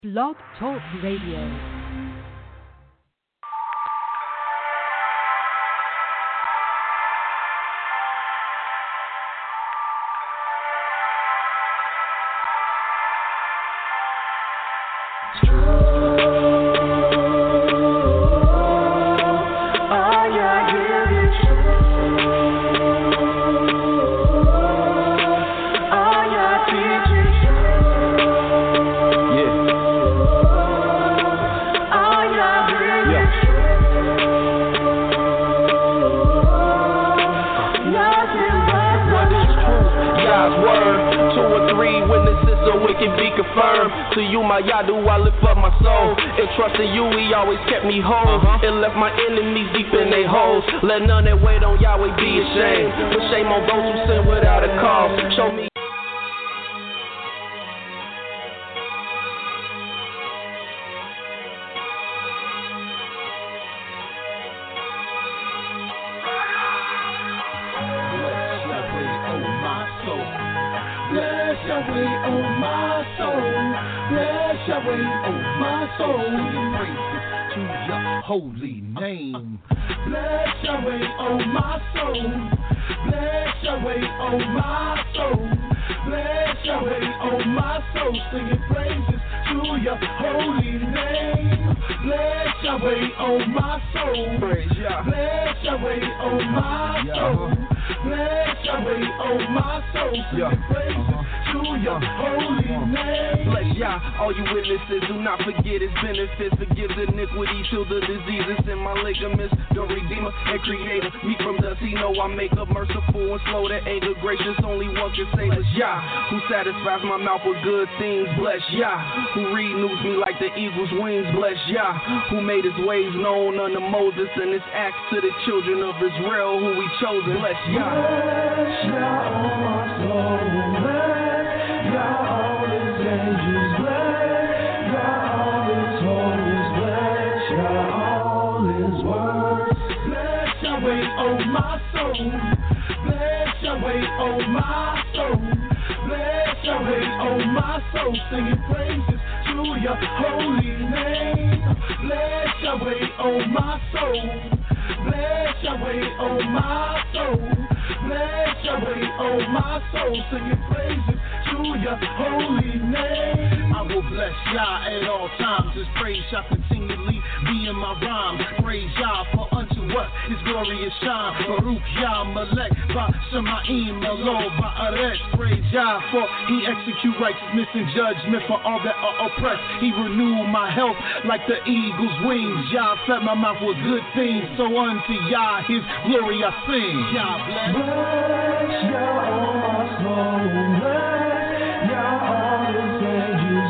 Blog Talk Radio. To you, my Yadu, I lift up my soul. And trusting you, he always kept me whole. And left my enemies deep in their holes. Let none that wait on Yahweh be ashamed. But shame on those who sin without a cause. Show me. Holy name. Bless Yahweh, oh my soul. Bless Yahweh, oh my soul. Bless Yahweh, oh my soul. Singing praises to your holy name. Bless Yahweh, oh my soul. Bless Yahweh, oh my soul. Bless Yahweh, oh my soul. Singing praises to your holy name. Bless Yah, all you witnesses, do not forget his benefits. Forgive the iniquity, till the diseases in my ligaments. The Redeemer and Creator, me from dust, he know I make up merciful and slow to anger. Gracious, only one can save us. Yah, who satisfies my mouth with good things. Bless Yah, who renews me like the eagle's wings. Bless Yah, who made his ways known unto Moses and his acts to the children of Israel, who he chosen. Bless Yah. Bless Yah, oh my soul. Bless Yah, all his angels. Bless Yah, all his holiness. Bless Yah, all his words. Bless Yahweh, oh my soul. Bless Yahweh, oh my soul. Bless Yahweh, oh my soul. Singing praises to your holy name. Bless Yahweh, oh my soul. Bless Yahweh, oh my soul. Bless Yahweh, oh my soul. Singing praises to your holy name. I will bless Yah at all times. His praise shall continually be in my rhymes. Praise Yah for unto us his glorious shine. Baruch Yah Malek by Shemaim Elo by Aretz. Praise Yah for he execute righteousness and judgment for all that are oppressed. He renewed my health like the eagle's wings. Yah fed my mouth with good things. So unto Yah his glory I sing. Yah bless. Bless Yah, oh my soul. Bless Yah, all his angels.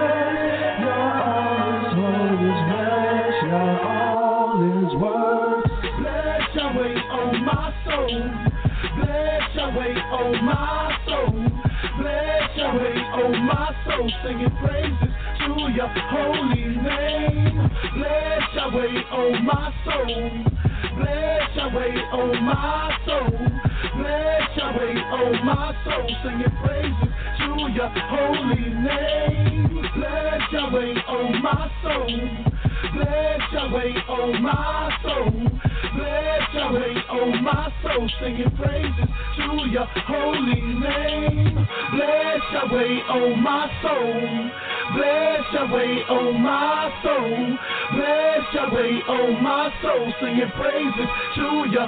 Bless Yah, all his holiness. Bless Yah, all his words. Bless Yahweh, oh my soul. Bless Yahweh, oh my soul. Bless Yahweh, oh my soul. Singing praises to your holy name. Bless Yahweh, oh my soul. Bless Yahweh, oh my soul. Bless Yahweh, oh my soul. Singing praises to your holy name. Bless Yahweh, oh my soul. Bless Yahweh, oh my soul. Bless Yahweh, oh my soul. Singing praises to your holy name. Bless Yahweh, oh my soul. Bless Yahweh, oh my soul. Bless Yahweh, oh my soul. Singing praises to your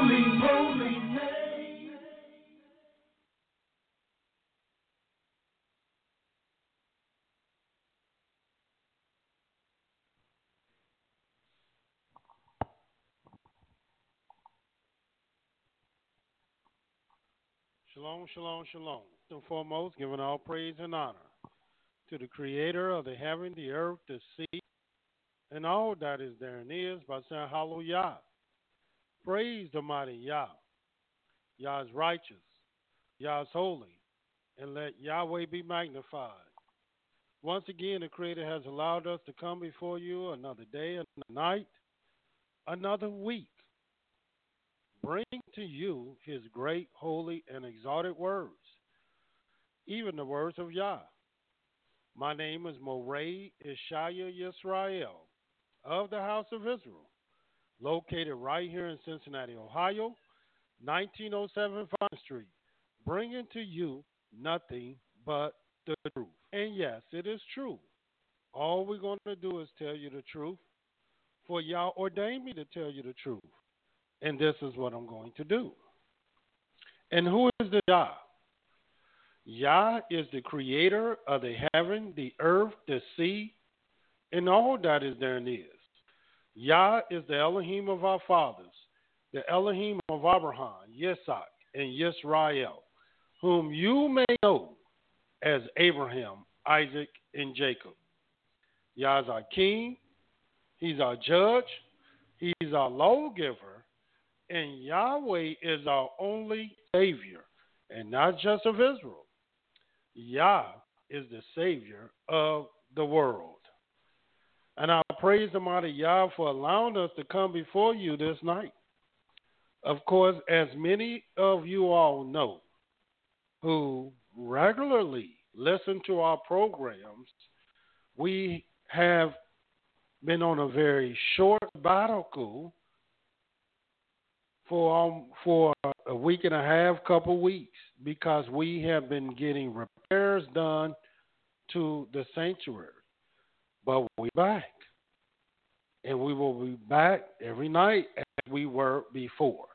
holy name. Shalom, shalom, shalom. First and foremost, giving all praise and honor to the creator of the heaven, the earth, the sea, and all that is therein is by saying hallelujah. Praise the mighty Yah. Yah is righteous. Yah is holy. And let Yahweh be magnified. Once again, the creator has allowed us to come before you another day, another night, another week. Bring to you his great, holy, and exalted words, even the words of Yah. My name is Moray Ishaya Yisrael of the House of Israel, located right here in Cincinnati, Ohio, 1907 Vine Street, bringing to you nothing but the truth. And yes, it is true. All we're going to do is tell you the truth, for y'all ordained me to tell you the truth. And this is what I'm going to do. And who is the Yah? Yah is the creator of the heaven, the earth, the sea, and all that is therein is. Yah is the Elohim of our fathers, the Elohim of Abraham, Yitzhak, and Yisrael, whom you may know as Abraham, Isaac, and Jacob. Yah is our king, he's our judge, he's our lawgiver, and Yahweh is our only Savior, and not just of Israel. Yah is the Savior of the world. And I praise the mighty Yah for allowing us to come before you this night. Of course, as many of you all know who regularly listen to our programs, we have been on a very short sabbatical for a week and a half, couple weeks, because we have been getting repairs done to the sanctuary. But we're back, and we will be back every night as we were before.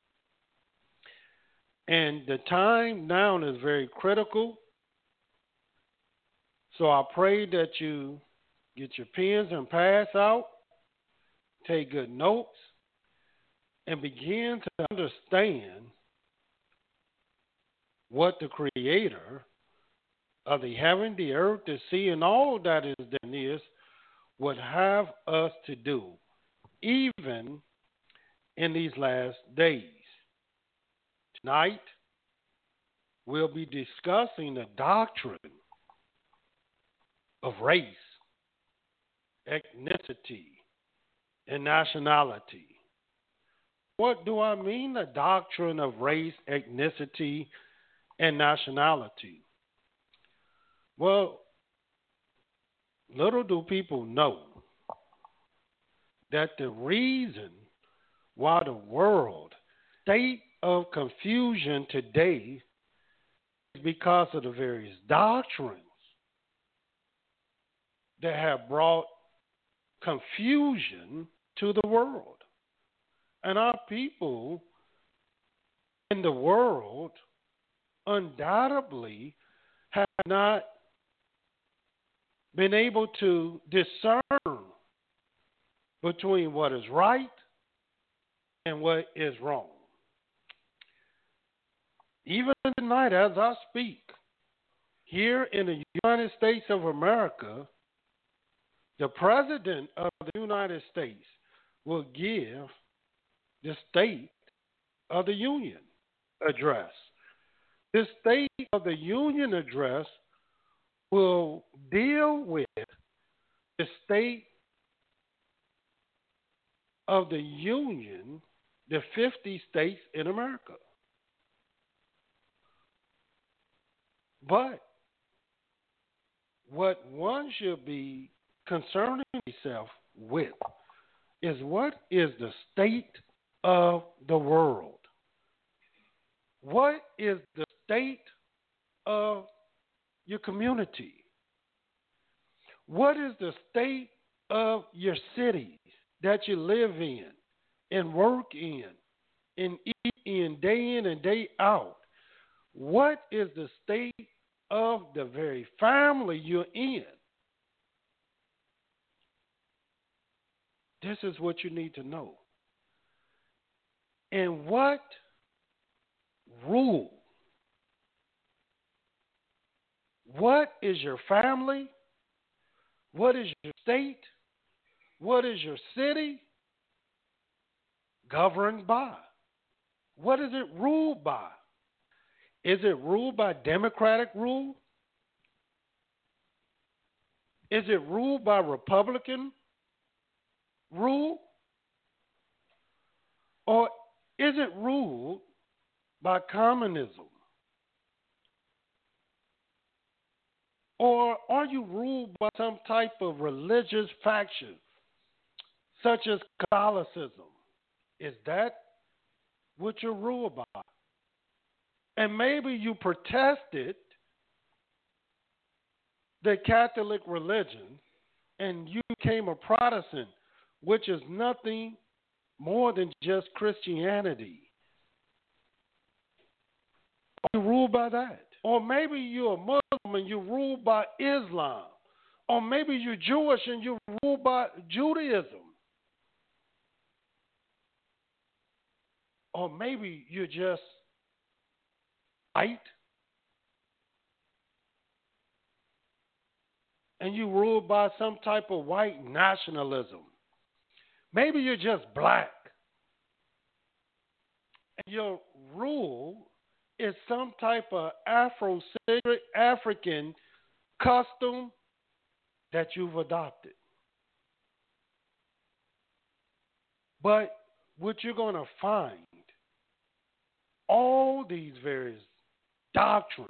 And the time now is very critical, so I pray that you get your pens and pads out, take good notes, and begin to understand what the Creator of the heaven, the earth, the sea, and all that is therein is would have us to do, even in these last days. Tonight, we'll be discussing the doctrine of race, ethnicity, and nationality. What do I mean, the doctrine of race, ethnicity, and nationality? Well, little do people know that the reason why the world state of confusion today is because of the various doctrines that have brought confusion to the world. And our people in the world undoubtedly have not been able to discern between what is right and what is wrong. Even tonight, as I speak, here in the United States of America, the President of the United States will give the State of the Union address. This State of the Union address will deal with the state of the Union, the 50 states in America. But what one should be concerning himself with is, what is the state of the world? What is the state of your community? What is the state of your cities that you live in and work in and eat in day in and day out? What is the state of the very family you're in? This is what you need to know. And what rule? What is your family? What is your state? What is your city governed by? What is it ruled by? Is it ruled by democratic rule? Is it ruled by Republican rule? Or is it ruled by communism? Or are you ruled by some type of religious faction, such as Catholicism? Is that what you're ruled by? And maybe you protested the Catholic religion and you became a Protestant, which is nothing more than just Christianity. Are you ruled by that? Or maybe you're a Muslim and you're ruled by Islam. Or maybe you're Jewish and you're ruled by Judaism. Or maybe you're just white and you ruled by some type of white nationalism. Maybe you're just black and your rule is some type of Afrocentric African custom that you've adopted. But what you're going to find, all these various doctrines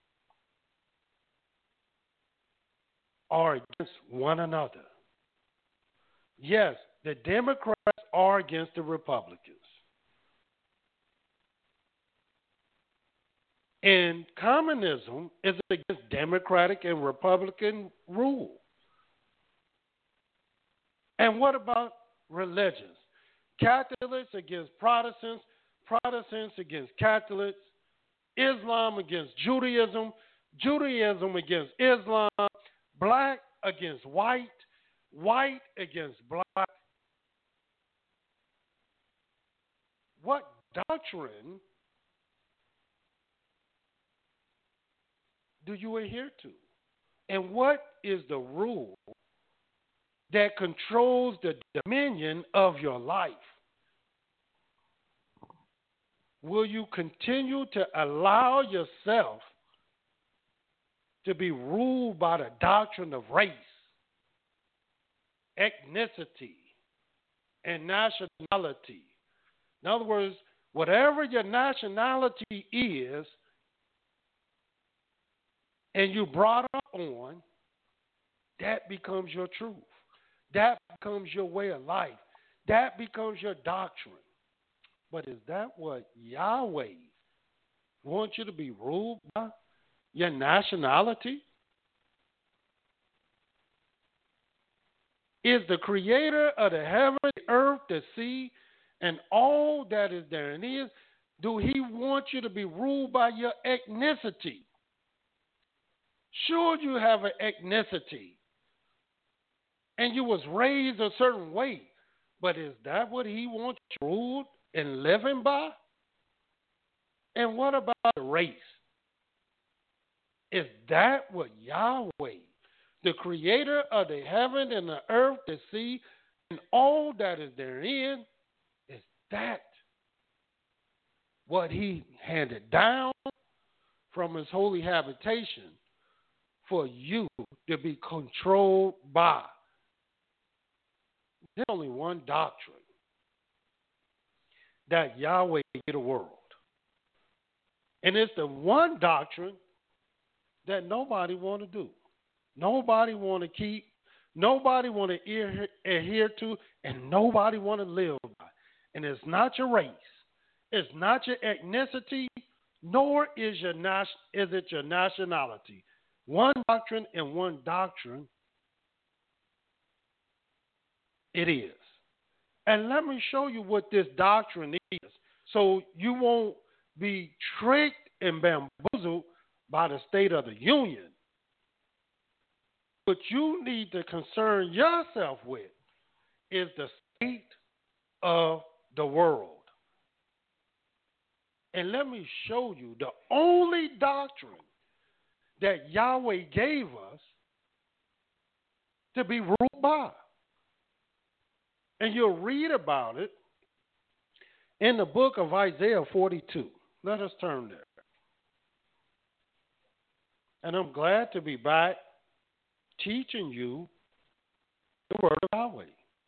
are against one another. Yes, the Democrats are against the Republicans. And communism is against Democratic and Republican rule. And what about religions? Catholics against Protestants, Protestants against Catholics, Islam against Judaism, Judaism against Islam, black against white, white against black. What doctrine do you adhere to? And what is the rule that controls the dominion of your life? Will you continue to allow yourself to be ruled by the doctrine of race, ethnicity, and nationality? In other words, whatever your nationality is, and you brought up on, that becomes your truth. That becomes your way of life. That becomes your doctrine. But is that what Yahweh wants you to be ruled by? Your nationality? Is the creator of the heaven, the earth, the sea, and all that is therein is, do he want you to be ruled by your ethnicity? Sure, you have an ethnicity, and you was raised a certain way, but is that what he wants you ruled and living by? And what about race? Is that what Yahweh, the creator of the heaven and the earth, the sea, and all that is therein, is that what he handed down from his holy habitation for you to be controlled by? There's only one doctrine that Yahweh gave the world. And it's the one doctrine that nobody want to do. Nobody want to keep. Nobody want to adhere to. And nobody want to live by. And it's not your race. It's not your ethnicity. Nor is it your nationality. One doctrine and one doctrine it is. And let me show you what this doctrine is so you won't be tricked and bamboozled by the State of the Union. What you need to concern yourself with is the state of the world. And let me show you the only doctrine that Yahweh gave us to be ruled by. And you'll read about it in the book of Isaiah 42. Let us turn there. And I'm glad to be back teaching you the word of Yahweh.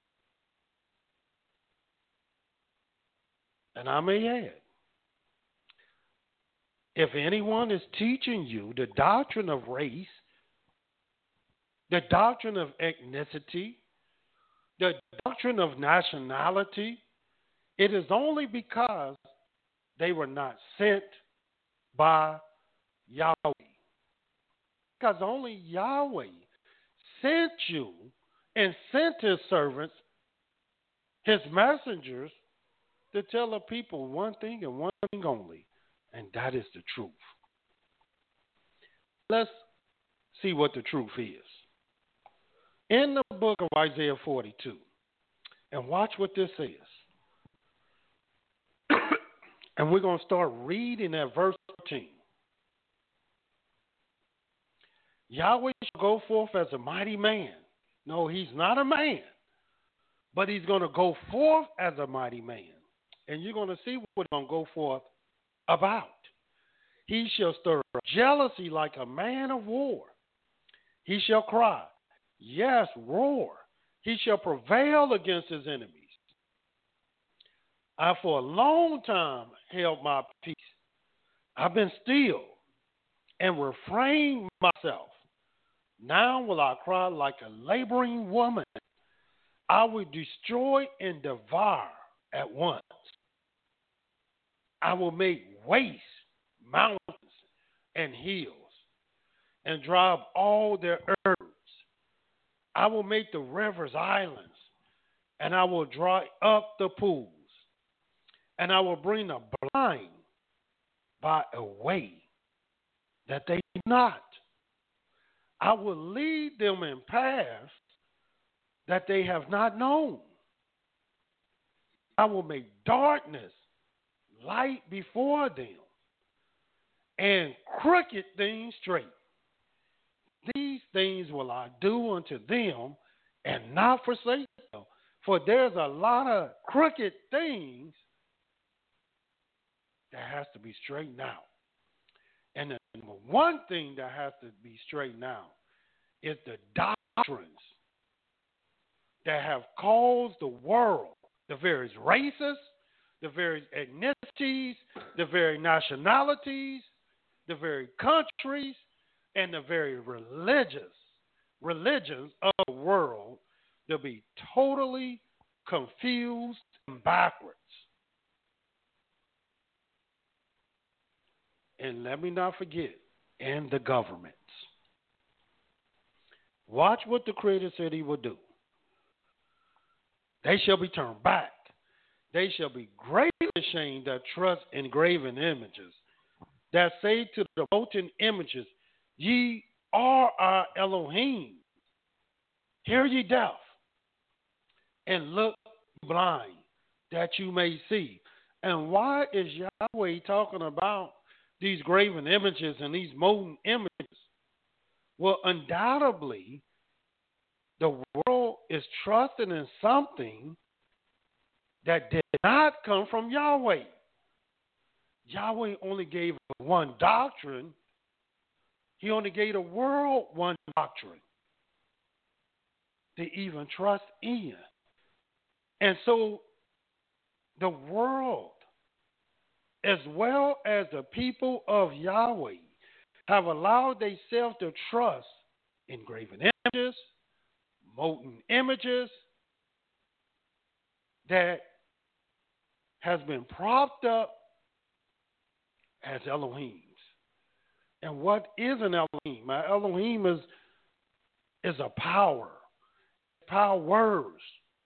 And I may add, if anyone is teaching you the doctrine of race, the doctrine of ethnicity, the doctrine of nationality. It is only because they were not sent by Yahweh. Because only Yahweh sent you and sent his servants, his messengers, to tell the people one thing and one thing only, and that is the truth. Let's see what the truth is. In the book of Isaiah 42, and watch what this says. And we're going to start reading at verse 13. Yahweh shall go forth as a mighty man. No, he's not a man, but he's going to go forth as a mighty man. And you're going to see what he's going to go forth about. He shall stir up jealousy like a man of war. He shall cry, yes, roar. He shall prevail against his enemies. I for a long time held my peace. I've been still and refrained myself. Now will I cry like a laboring woman. I will destroy and devour at once. I will make waste mountains and hills and drive all their herbs. I will make the rivers islands, and I will dry up the pools, and I will bring the blind by a way that they do not. I will lead them in paths that they have not known. I will make darkness light before them, and crooked things straight. These things will I do unto them, and not forsake them. For there's a lot of crooked things that has to be straightened out. And the one thing that has to be straightened out is the doctrines that have caused the world, the various races, the various ethnicities, the very nationalities, the very countries, and the very religions of the world to be totally confused and backwards. And let me not forget, and the governments. Watch what the Creator said he would do. They shall be turned back. They shall be greatly ashamed that trust in graven images, that say to the molten images, ye are our Elohim. Hear ye deaf, and look blind, that you may see. And why is Yahweh talking about these graven images and these molten images? Well, undoubtedly, the world is trusting in something that did not come from Yahweh. Yahweh only gave one doctrine. He only gave the world one doctrine to even trust in. And so the world, as well as the people of Yahweh, have allowed themselves to trust in graven images, molten images that has been propped up as Elohims. And what is an Elohim? An Elohim is a power, powers.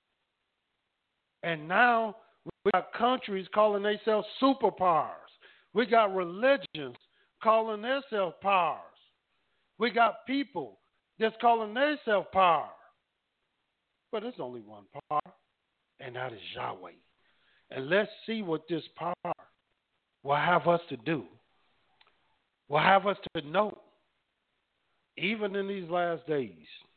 And now we got countries calling themselves superpowers. We got religions calling themselves powers. We got people that's calling themselves power. But there's only one power, and that is Yahweh. And let's see what this power will have us to do, will have us to know, even in these last days.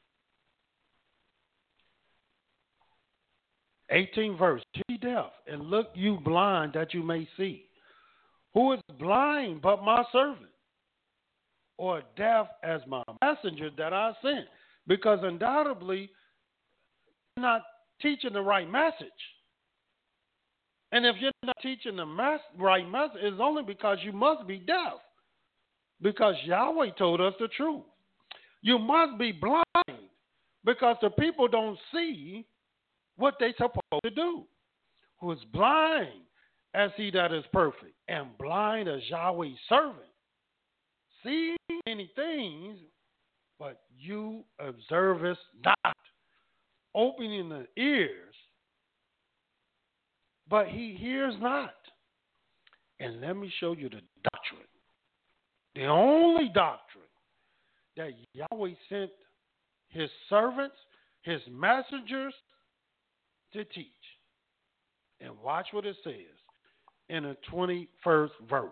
18th verse, be deaf, and look you blind that you may see. Who is blind but my servant? Or deaf as my messenger that I sent? Because undoubtedly, you're not teaching the right message. And if you're not teaching the right message, it's only because you must be deaf. Because Yahweh told us the truth. You must be blind because the people don't see what they're supposed to do. Who is blind as he that is perfect, and blind as Yahweh's servant. See many things, but you observest not, opening the ears, but he hears not. And let me show you the doctrine. The only doctrine that Yahweh sent his servants, his messengers, to teach. And watch what it says in the 21st verse.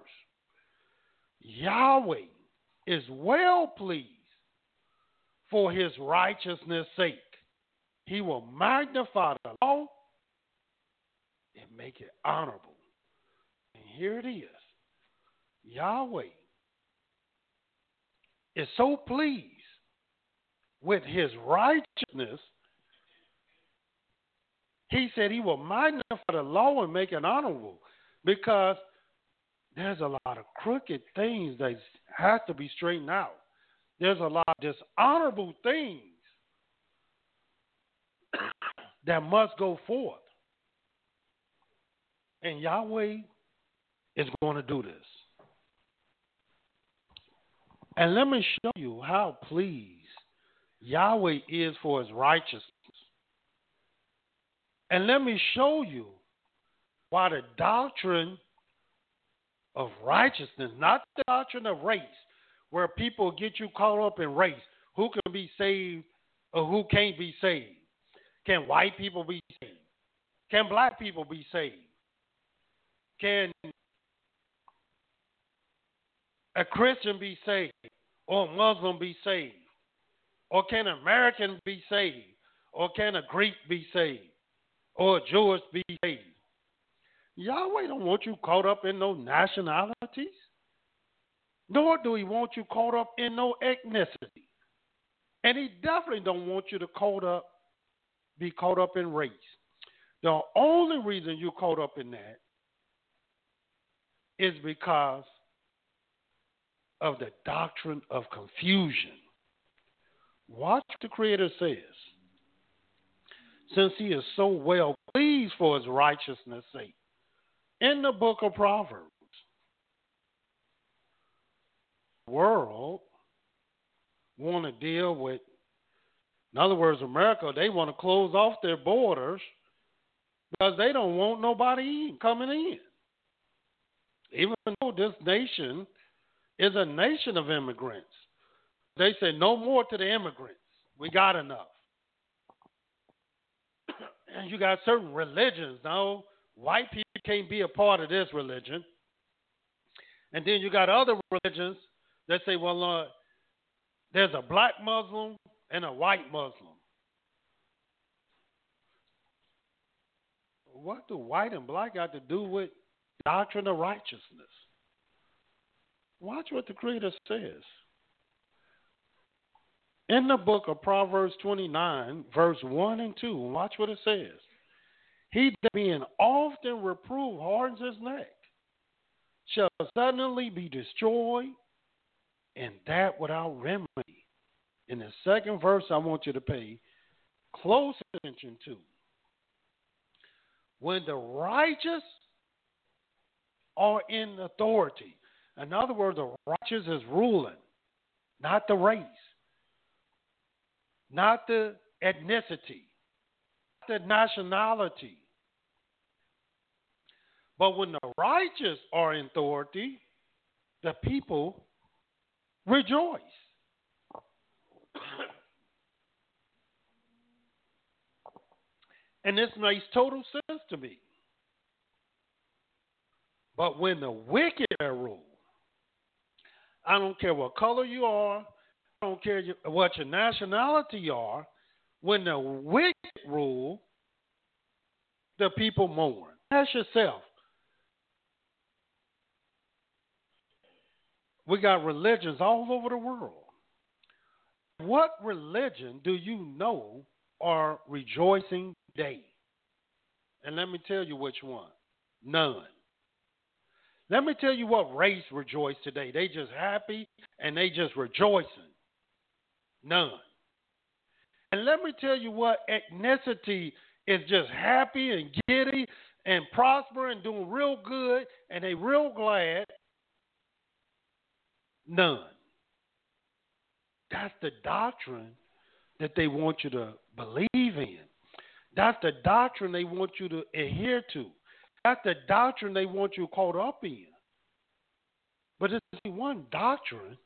Yahweh is well pleased for his righteousness' sake. He will magnify the law and make it honorable. And here it is. Yahweh is so pleased with his righteousness, he said he will magnify the law and make it honorable, because there's a lot of crooked things that have to be straightened out. There's a lot of dishonorable things that must go forth. And Yahweh is going to do this. And let me show you how pleased Yahweh is for his righteousness. And let me show you why the doctrine of righteousness, not the doctrine of race, where people get you caught up in race, who can be saved or who can't be saved. Can white people be saved? Can black people be saved? Can a Christian be saved? Or a Muslim be saved? Or can an American be saved? Or can a Greek be saved? Or a Jewish be saved? Yahweh don't want you caught up in no nationalities. Nor do he want you caught up in no ethnicity. And he definitely don't want you to be caught up in race. The only reason you're caught up in that is because of the doctrine of confusion. Watch what the Creator says. Since he is so well pleased for his righteousness' sake, in the book of Proverbs, the world want to deal with, in other words, America, they want to close off their borders because they don't want nobody coming in. Even though this nation is a nation of immigrants, they say no more to the immigrants. We got enough. And you got certain religions. Now, white people can't be a part of this religion. And then you got other religions that say, well, there's a black Muslim and a white Muslim. What do white and black got to do with doctrine of righteousness? Watch what the Creator says. In the book of Proverbs 29, verse 1 and 2, watch what it says. He that being often reproved hardens his neck, shall suddenly be destroyed, and that without remedy. In the second verse, I want you to pay close attention to. When the righteous are in authority, in other words, the righteous is ruling, not the race, not the ethnicity, not the nationality. But when the righteous are in authority, the people rejoice. And this makes total sense to me. But when the wicked are ruled, I don't care what color you are, I don't care what your nationality you are, when the wicked rule, the people mourn. Ask yourself, we got religions all over the world. What religion do you know are rejoicing today? And let me tell you which one. None. Let me tell you what race rejoice today. They just happy and they just rejoicing. None. And let me tell you what ethnicity is just happy and giddy and prospering and doing real good and they real glad. None. That's the doctrine that they want you to believe in. That's the doctrine they want you to adhere to. That's the doctrine they want you caught up in. But it's one doctrine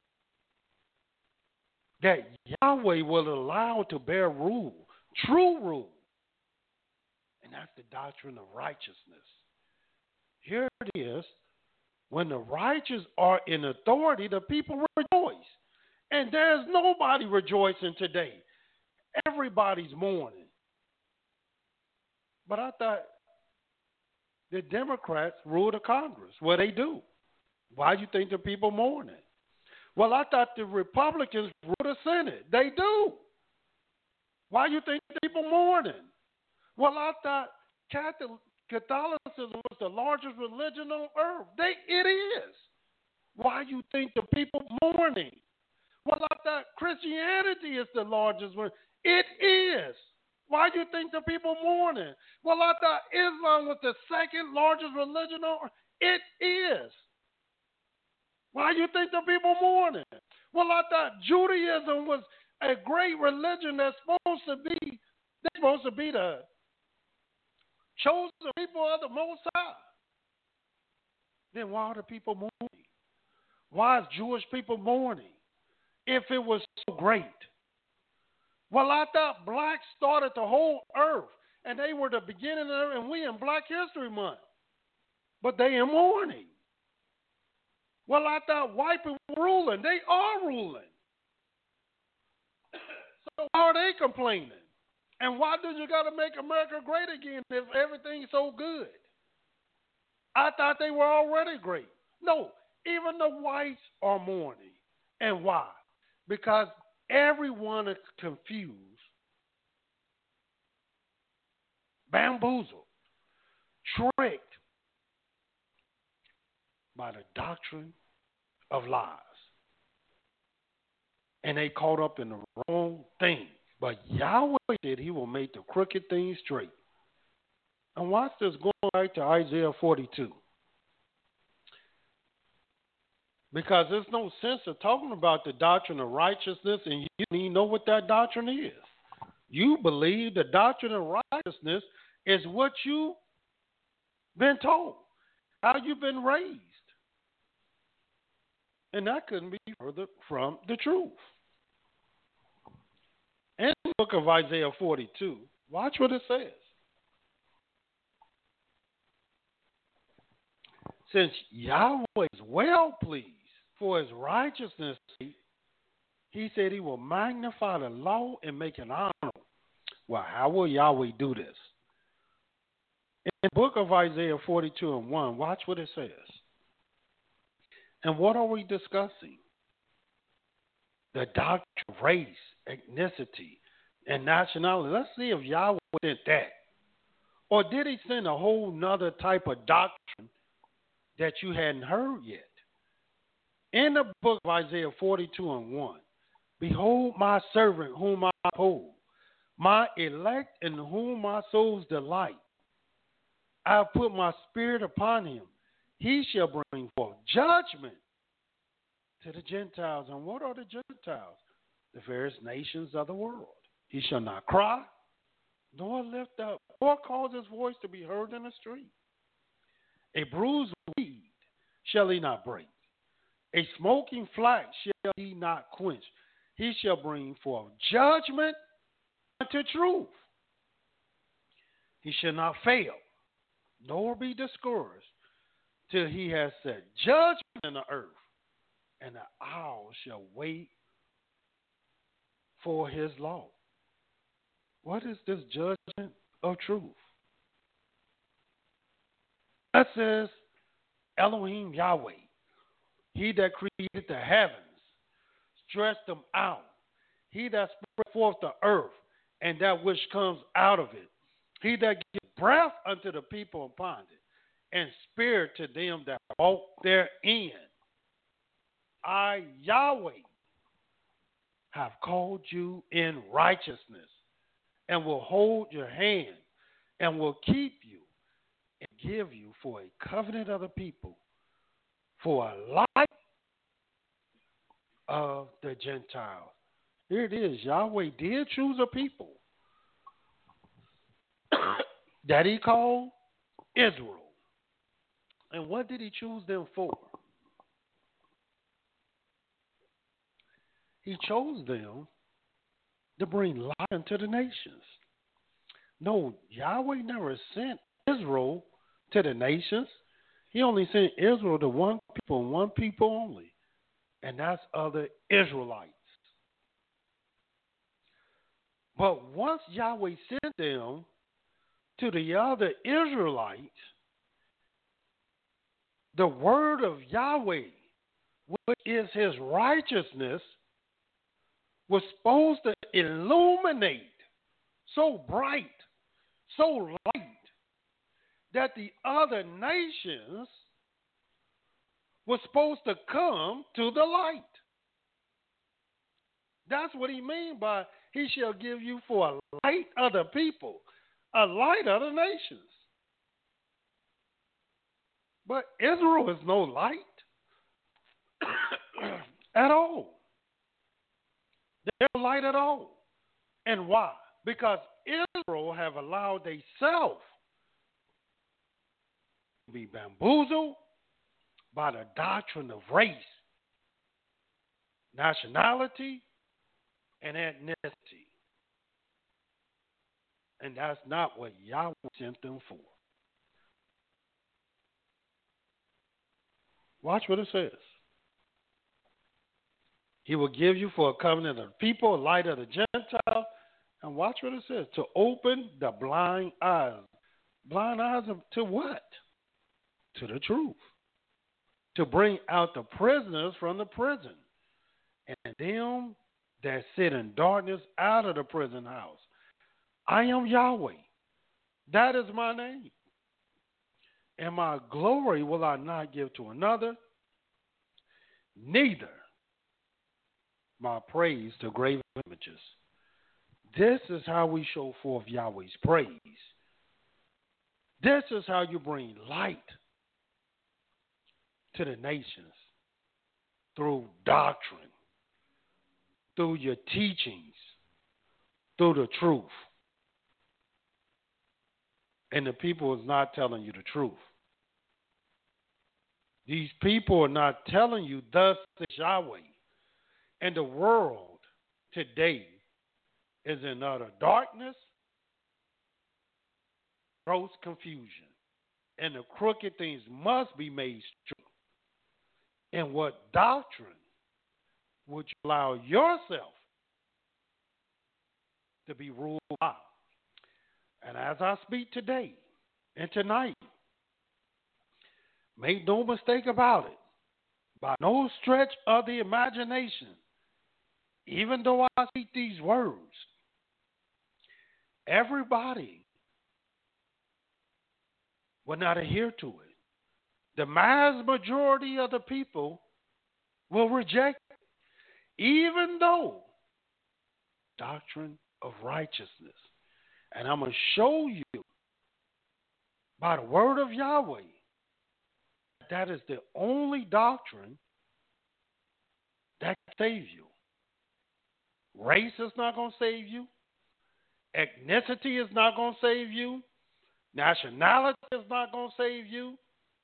that Yahweh will allow to bear rule, true rule. And that's the doctrine of righteousness. Here it is. When the righteous are in authority, the people rejoice. And there's nobody rejoicing today. Everybody's mourning. But I thought the Democrats rule the Congress. Well, they do. Why do you think the people mourning? Well, I thought the Republicans rule the Senate. They do. Why do you think the people mourning? Well, I thought Catholicism was the largest religion on earth. It is. Why do you think the people mourning? Well, I thought Christianity is the largest one. It is. Why do you think the people mourning? Well, I thought Islam was the second largest religion on earth. It is. Why do you think the people mourning? Well, I thought Judaism was a great religion that's supposed to be the chosen people of the Most High. Then why are the people mourning? Why is Jewish people mourning if it was so great? Well, I thought blacks started the whole earth, and they were the beginning of it, and we in Black History Month. But they in mourning. Well, I thought white people were ruling. They are ruling. So why are they complaining? And why do you got to make America great again if everything's so good? I thought they were already great. No, even the whites are mourning. And why? Because everyone is confused, bamboozled, tricked by the doctrine of lies. And they caught up in the wrong thing. But Yahweh said he will make the crooked things straight. And watch this, going back to Isaiah 42. Because there's no sense of talking about the doctrine of righteousness and you don't even know what that doctrine is. You believe the doctrine of righteousness is what you've been told, how you've been raised. And that couldn't be further from the truth. In the book of Isaiah 42, watch what it says. Since Yahweh is well pleased for his righteousness' sake, he said he will magnify the law and make it honorable. Well, how will Yahweh do this? In the book of Isaiah 42 and 1, watch what it says. And what are we discussing? The doctrine of race, ethnicity, and nationality. Let's see if Yahweh sent that. Or did he send a whole nother type of doctrine that you hadn't heard yet? In the book of Isaiah 42 and 1, behold my servant whom I uphold, my elect in whom my soul's delight. I have put my spirit upon him. He shall bring forth judgment to the Gentiles. And what are the Gentiles? The various nations of the world. He shall not cry, nor lift up, nor cause his voice to be heard in the street. A bruised reed shall he not break. A smoking flax shall he not quench. He shall bring forth judgment unto truth. He shall not fail, nor be discouraged, till he has set judgment in the earth, and the owl shall wait for his law. What is this judgment of truth? That says Elohim Yahweh, he that created the heavens, stretched them out. He that spread forth the earth, and that which comes out of it. He that gives breath unto the people upon it, and spirit to them that walk therein. I, Yahweh, have called you in righteousness and will hold your hand and will keep you and give you for a covenant of the people, for a light of the Gentiles. Here it is. Yahweh did choose a people that he called Israel. And what did he choose them for? He chose them to bring light into the nations. No, Yahweh never sent Israel to the nations. He only sent Israel to one people and one people only, and that's other Israelites. But once Yahweh sent them to the other Israelites, the word of Yahweh, which is his righteousness, was supposed to illuminate so bright, so light, that the other nations were supposed to come to the light. That's what he means by he shall give you for a light of the people, a light of the nations. But Israel is no light at all. They're no light at all. And why? Because Israel have allowed themselves to be bamboozled by the doctrine of race, nationality, and ethnicity. And that's not what Yahweh sent them for. Watch what it says. He will give you for a covenant of the people, a light of the Gentile. And watch what it says. To open the blind eyes. Blind eyes to what? To the truth. To bring out the prisoners from the prison. And them that sit in darkness out of the prison house. I am Yahweh. That is my name. And my glory will I not give to another, neither my praise to graven images. This is how we show forth Yahweh's praise. This is how you bring light to the nations through doctrine, through your teachings, through the truth. And the people is not telling you the truth. These people are not telling you, thus says Yahweh. And the world today is in utter darkness, gross confusion. And the crooked things must be made straight. And what doctrine would you allow yourself to be ruled by? And as I speak today and tonight, make no mistake about it, by no stretch of the imagination, even though I speak these words, everybody will not adhere to it. The mass majority of the people will reject it, even though doctrine of righteousness. And I'm going to show you by the word of Yahweh that is the only doctrine that can save you. Race is not going to save you. Ethnicity is not going to save you. Nationality is not going to save you.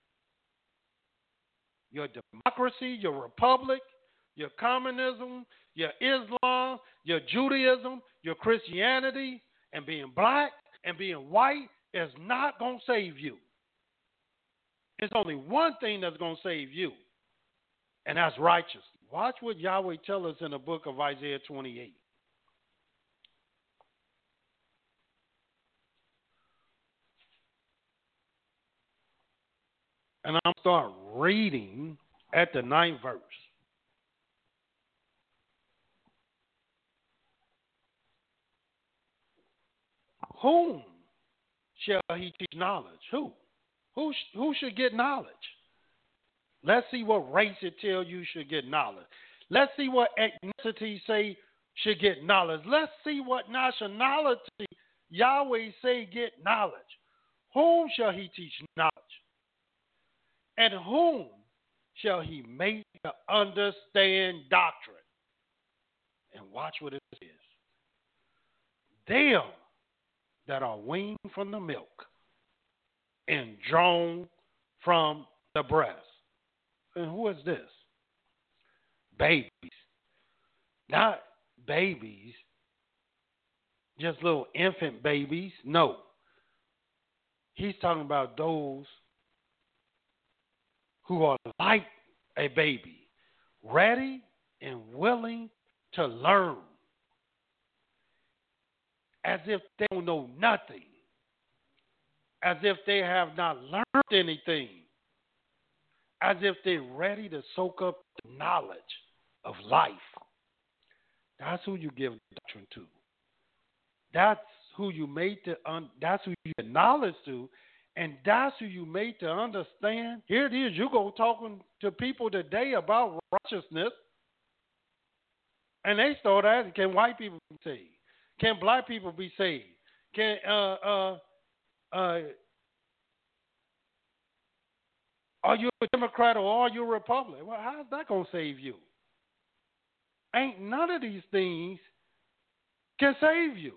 Your democracy, your republic, your communism, your Islam, your Judaism, your Christianity, and being black and being white is not going to save you. There's only one thing that's going to save you, and that's righteousness. Watch what Yahweh tells us in the book of Isaiah 28. And I'm going to start reading at the 9th verse. Whom shall he teach knowledge? Who? Who should get knowledge? Let's see what race it tells you should get knowledge. Let's see what ethnicity say should get knowledge. Let's see what nationality Yahweh say get knowledge. Whom shall he teach knowledge? And whom shall he make to understand doctrine? And watch what it says. Them that are weaned from the milk and drawn from the breast. And who is this? Babies. Not babies, just little infant babies. No. He's talking about those who are like a baby, ready and willing to learn, as if they don't know nothing, as if they have not learned anything, as if they're ready to soak up the knowledge of life. That's who you give doctrine to. That's who you made to. That's who you give knowledge to, and that's who you made to understand. Here it is. You go talking to people today about righteousness, and they start asking, "Can white people be saved? Can black people be saved? Can are you a Democrat or are you a Republican?" Well, how's that gonna save you? Ain't none of these things can save you.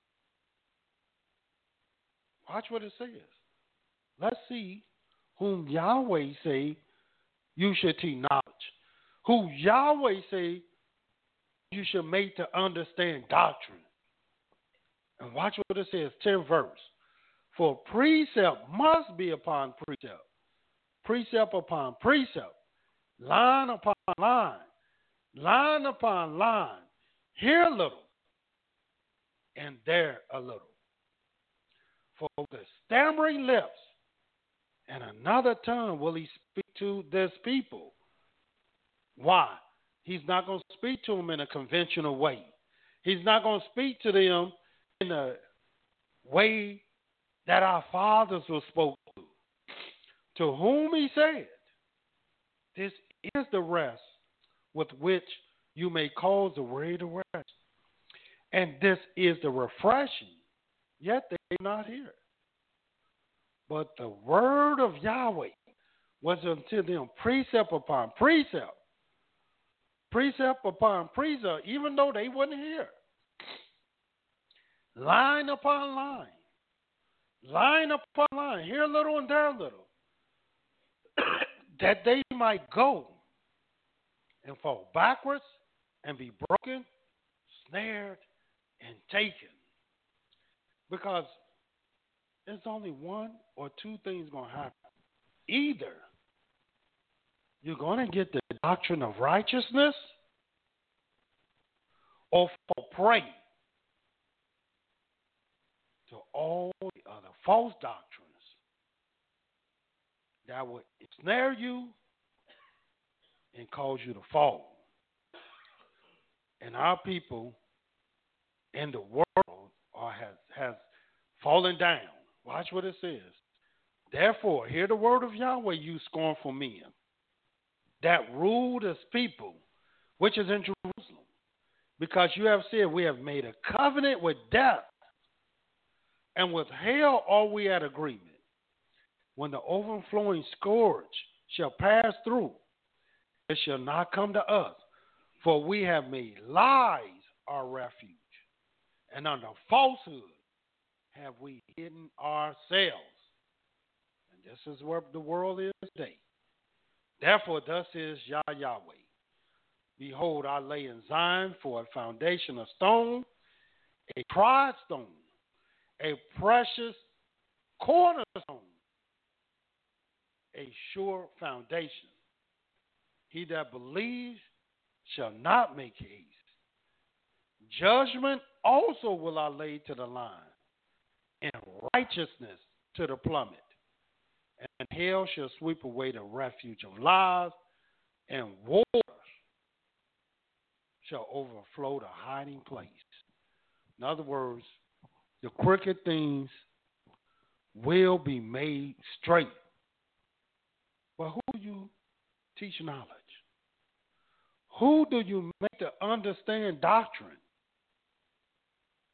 Watch what it says. Let's see whom Yahweh say you should teach knowledge. Who Yahweh say you should make to understand doctrine. And watch what it says, 10th verse. For precept must be upon precept, precept upon precept, line upon line, line upon line, here a little, and there a little. For the stammering lips and another tongue will he speak to this people. Why? He's not going to speak to them in a conventional way. He's not going to speak to them in the way that our fathers were spoken to. To whom he said, this is the rest with which you may cause the way to rest. And this is the refreshing, yet they did not hear it. But the word of Yahweh was unto them precept upon precept, precept upon precept, even though they wouldn't hear. Line upon line, line upon line, here a little and there a little, that they might go and fall backwards and be broken, snared, and taken. Because there's only one or two things going to happen. Either you're going to get the doctrine of righteousness or fall prey to all the other false doctrines that will ensnare you and cause you to fall. And our people in the world has fallen down. Watch what it says. Therefore, hear the word of Yahweh, you scornful men, that rule this people, which is in Jerusalem. Because you have said, we have made a covenant with death, and with hell are we at agreement. When the overflowing scourge shall pass through, it shall not come to us, for we have made lies our refuge, and under falsehood have we hidden ourselves. And this is where the world is today. Therefore, thus is Yahweh. Behold, I lay in Zion for a foundation of stone, a tried stone, a precious cornerstone, a sure foundation. He that believes shall not make haste. Judgment also will I lay to the line, and righteousness to the plummet. And hell shall sweep away the refuge of lies, and waters shall overflow the hiding place. In other words, the crooked things will be made straight. But who do you teach knowledge? Who do you make to understand doctrine?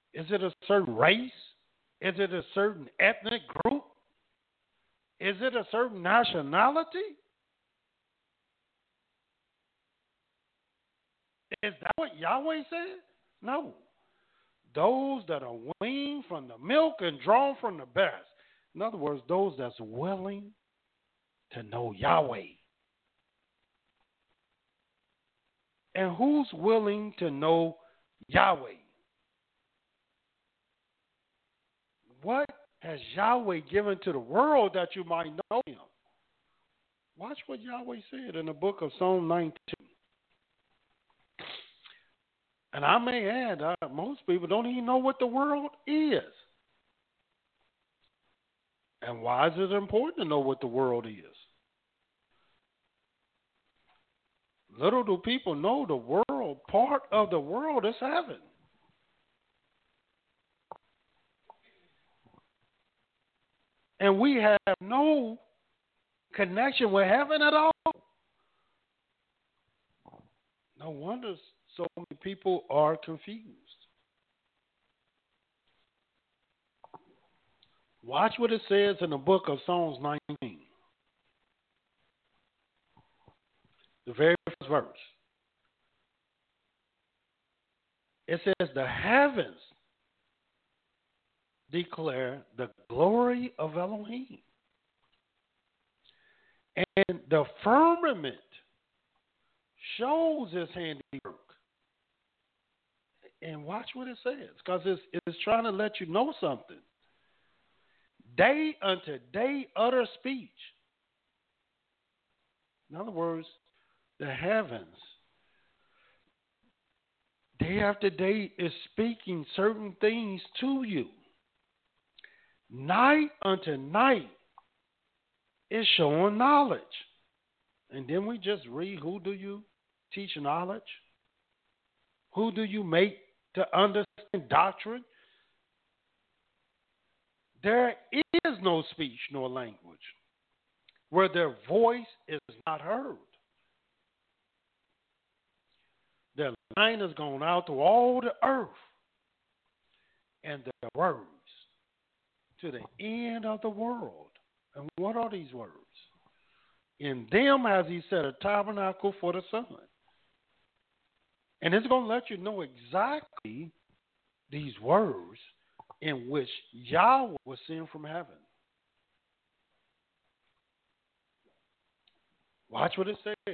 Is it a certain race? Is it a certain ethnic group? Is it a certain nationality? Is that what Yahweh said? No. Those that are weaned from the milk and drawn from the breast. In other words, those that's willing to know Yahweh. And who's willing to know Yahweh? What has Yahweh given to the world that you might know him? Watch what Yahweh said in the book of Psalm 19. And I may add, most people don't even know what the world is. And why is it important to know what the world is? Little do people know the world, part of the world is heaven. And we have no connection with heaven at all. No wonder so many people are confused. Watch what it says in the book of Psalms 19. The very first verse. It says, the heavens declare the glory of Elohim, and the firmament shows his handiwork. And watch what it says, because it's trying to let you know something. Day unto day utter speech. In other words, the heavens, day after day, is speaking certain things to you. Night unto night is showing knowledge. And then we just read, who do you teach knowledge? Who do you make to understand doctrine? There is no speech nor language where their voice is not heard. Their line has gone out to all the earth, and their words to the end of the world. And what are these words? In them has he set a tabernacle for the sun. And it's going to let you know exactly these words in which Yahweh was sent from heaven. Watch what it says.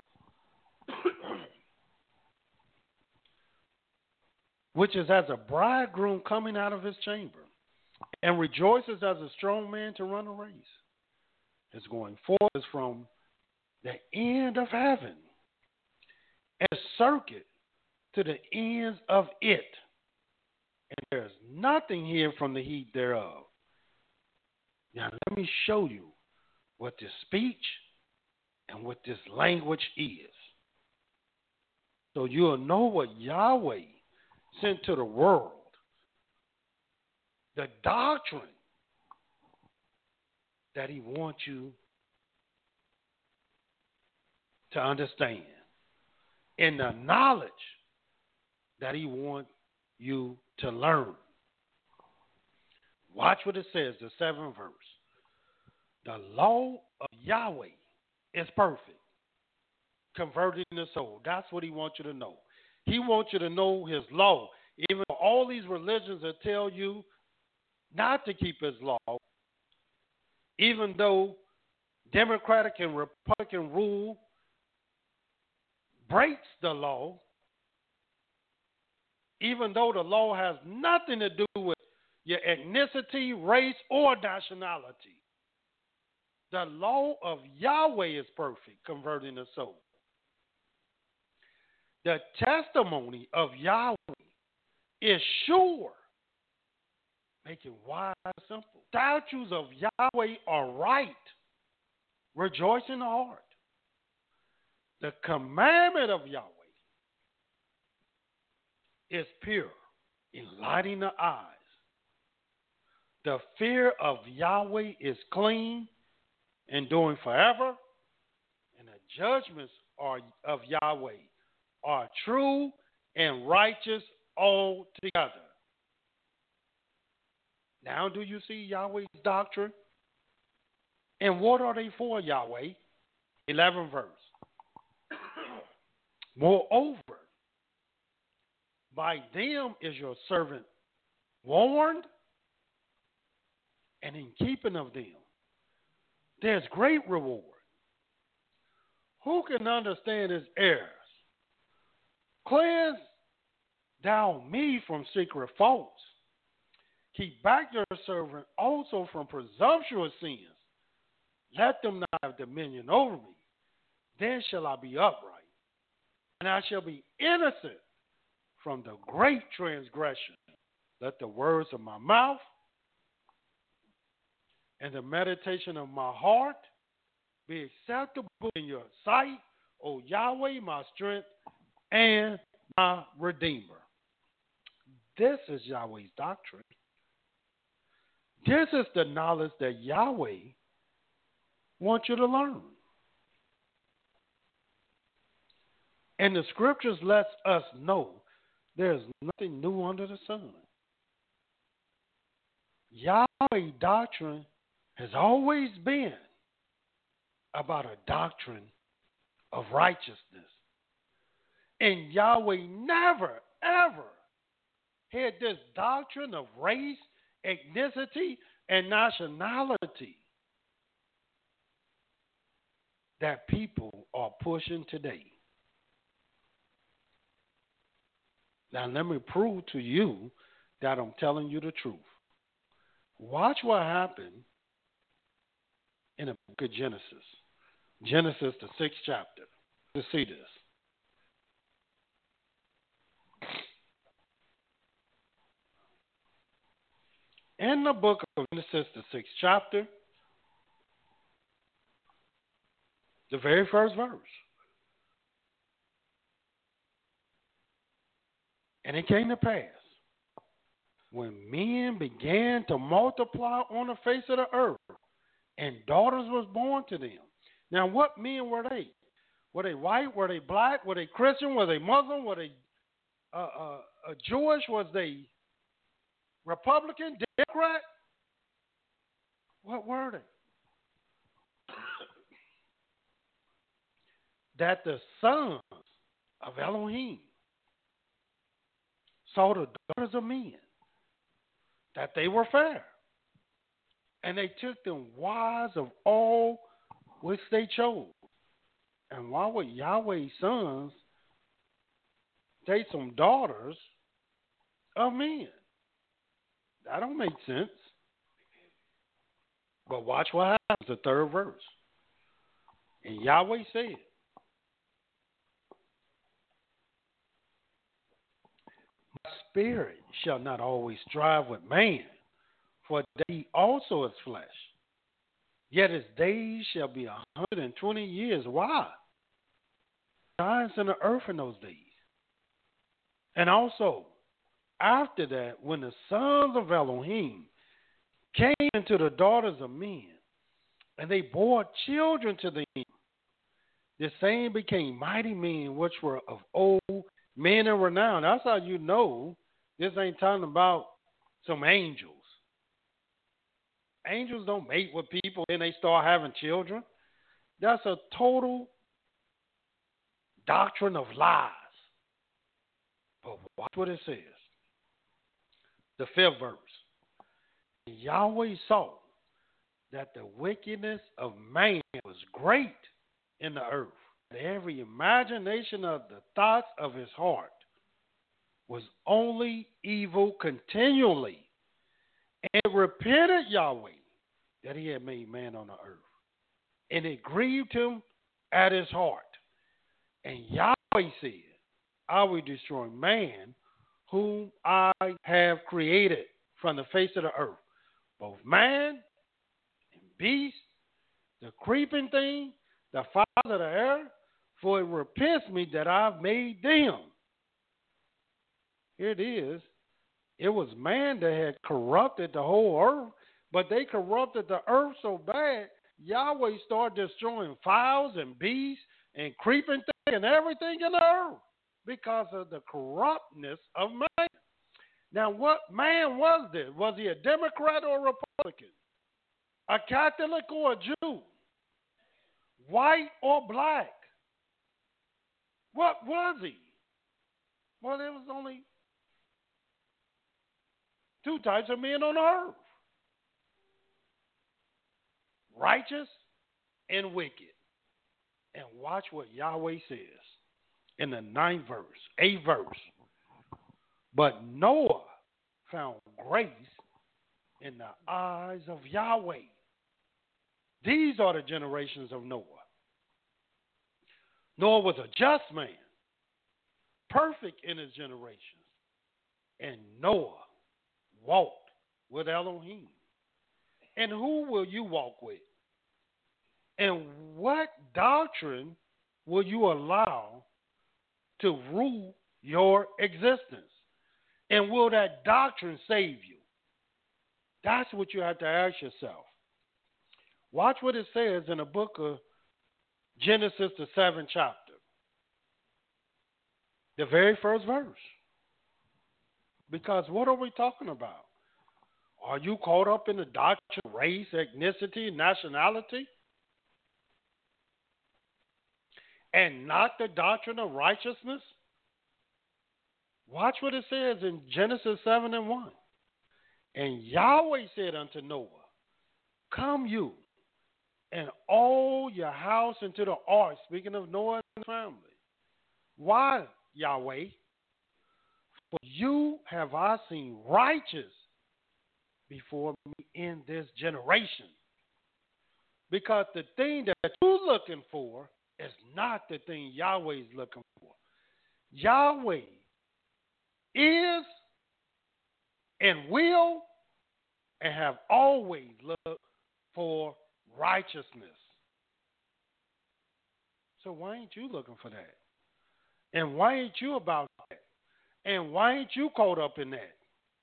Which is as a bridegroom coming out of his chamber, and rejoices as a strong man to run a race. It's going forth is from the end of heaven, and a circuit to the ends of it. And there is nothing here from the heat thereof. Now let me show you what this speech and what this language is, so you'll know what Yahweh sent to the world. The doctrine that he wants you to understand, and the knowledge that he wants you to learn. Watch what it says, the 7th verse. The law of Yahweh is perfect, converting the soul. That's what he wants you to know. He wants you to know his law. Even though all these religions that tell you not to keep his law, even though Democratic and Republican rule breaks the law, even though the law has nothing to do with your ethnicity, race, or nationality. The law of Yahweh is perfect, converting the soul. The testimony of Yahweh is sure, making wise simple. Statutes of Yahweh are right, rejoice in the heart. The commandment of Yahweh is pure, enlightening the eyes. The fear of Yahweh is clean, enduring forever, and the judgments of Yahweh are true and righteous altogether. Now, do you see Yahweh's doctrine? And what are they for, Yahweh? 11th verse. Moreover, by them is your servant warned, and in keeping of them, there's great reward. Who can understand his errors? Cleanse thou me from secret faults. Keep back your servant also from presumptuous sins. Let them not have dominion over me. Then shall I be upright, and I shall be innocent from the great transgression. Let the words of my mouth and the meditation of my heart be acceptable in your sight, O Yahweh, my strength and my Redeemer. This is Yahweh's doctrine. This is the knowledge that Yahweh wants you to learn. And the scriptures lets us know there's nothing new under the sun. Yahweh's doctrine has always been about a doctrine of righteousness. And Yahweh never, ever had this doctrine of race, ethnicity, and nationality that people are pushing today. Now, let me prove to you that I'm telling you the truth. Watch what happened in the book of Genesis. Genesis, the 6th chapter, to see this. In the book of Genesis, the 6th chapter, the very first verse. And it came to pass, when men began to multiply on the face of the earth, and daughters was born to them. Now, what men were they? Were they white? Were they black? Were they Christian? Were they Muslim? Were they Jewish? Was they Republican? Democrat? What were they? That the sons of Elohim saw the daughters of men, that they were fair. And they took them wives of all which they chose. And why would Yahweh's sons take some daughters of men? That don't make sense. But watch what happens, the 3rd verse. And Yahweh said, my spirit shall not always strive with man, for he also is flesh. Yet his days shall be 120 years. Why? Giants in the earth in those days. And also, after that, when the sons of Elohim came into the daughters of men, and they bore children to them, the same became mighty men, which were of old men and renown. That's how you know this ain't talking about some angels. Angels don't mate with people and they start having children. That's a total doctrine of lies. But watch what it says. The 5th verse. Yahweh saw that the wickedness of man was great in the earth. Every imagination of the thoughts of his heart was only evil continually. And repented Yahweh that he had made man on the earth. And it grieved him at his heart. And Yahweh said, I will destroy man whom I have created from the face of the earth. Both man and beast, the creeping thing, the fowls of the air, for it repents me that I've made them. Here it is. It was man that had corrupted the whole earth, but they corrupted the earth so bad, Yahweh started destroying fowls and beasts and creeping things and everything in the earth because of the corruptness of man. Now, what man was this? Was he a Democrat or a Republican? A Catholic or a Jew? White or black? What was he? Well, there was only two types of men on earth: righteous and wicked. And watch what Yahweh says in the 8th verse. But Noah found grace in the eyes of Yahweh. These are the generations of Noah. Noah was a just man, perfect in his generations. And Noah walked with Elohim. And who will you walk with? And what doctrine will you allow to rule your existence? And will that doctrine save you? That's what you have to ask yourself. Watch what it says in the book of Genesis, the 7th chapter. The very first verse. Because what are we talking about? Are you caught up in the doctrine of race, ethnicity, nationality? And not the doctrine of righteousness? Watch what it says in Genesis 7:1. And Yahweh said unto Noah, come you and all your house into the ark. Speaking of Noah and his family. Why, Yahweh? For you have I seen righteous before me in this generation. Because the thing that you're looking for is not the thing Yahweh is looking for. Yahweh is and will and have always looked for righteousness. So why ain't you looking for that? And why ain't you about that? And why ain't you caught up in that?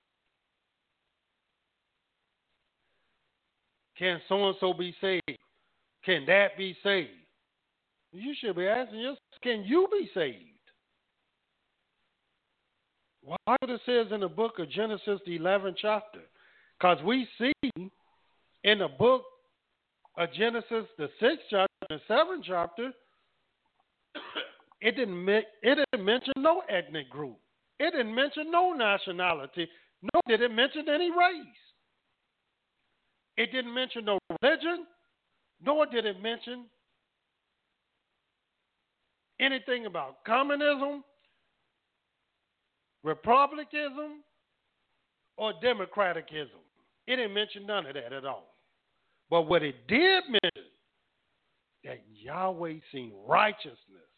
Can so-and-so be saved? Can that be saved? You should be asking yourself, can you be saved? Why it says in the book of Genesis, the 11th chapter? Because we see in the book of Genesis, the 6th chapter, the 7th chapter, it didn't mention no ethnic group. It didn't mention no nationality. Nor did it mention any race. It didn't mention no religion, nor did it mention anything about communism, republicanism, or democraticism. It didn't mention none of that at all. But what it did mention, that Yahweh seen righteousness.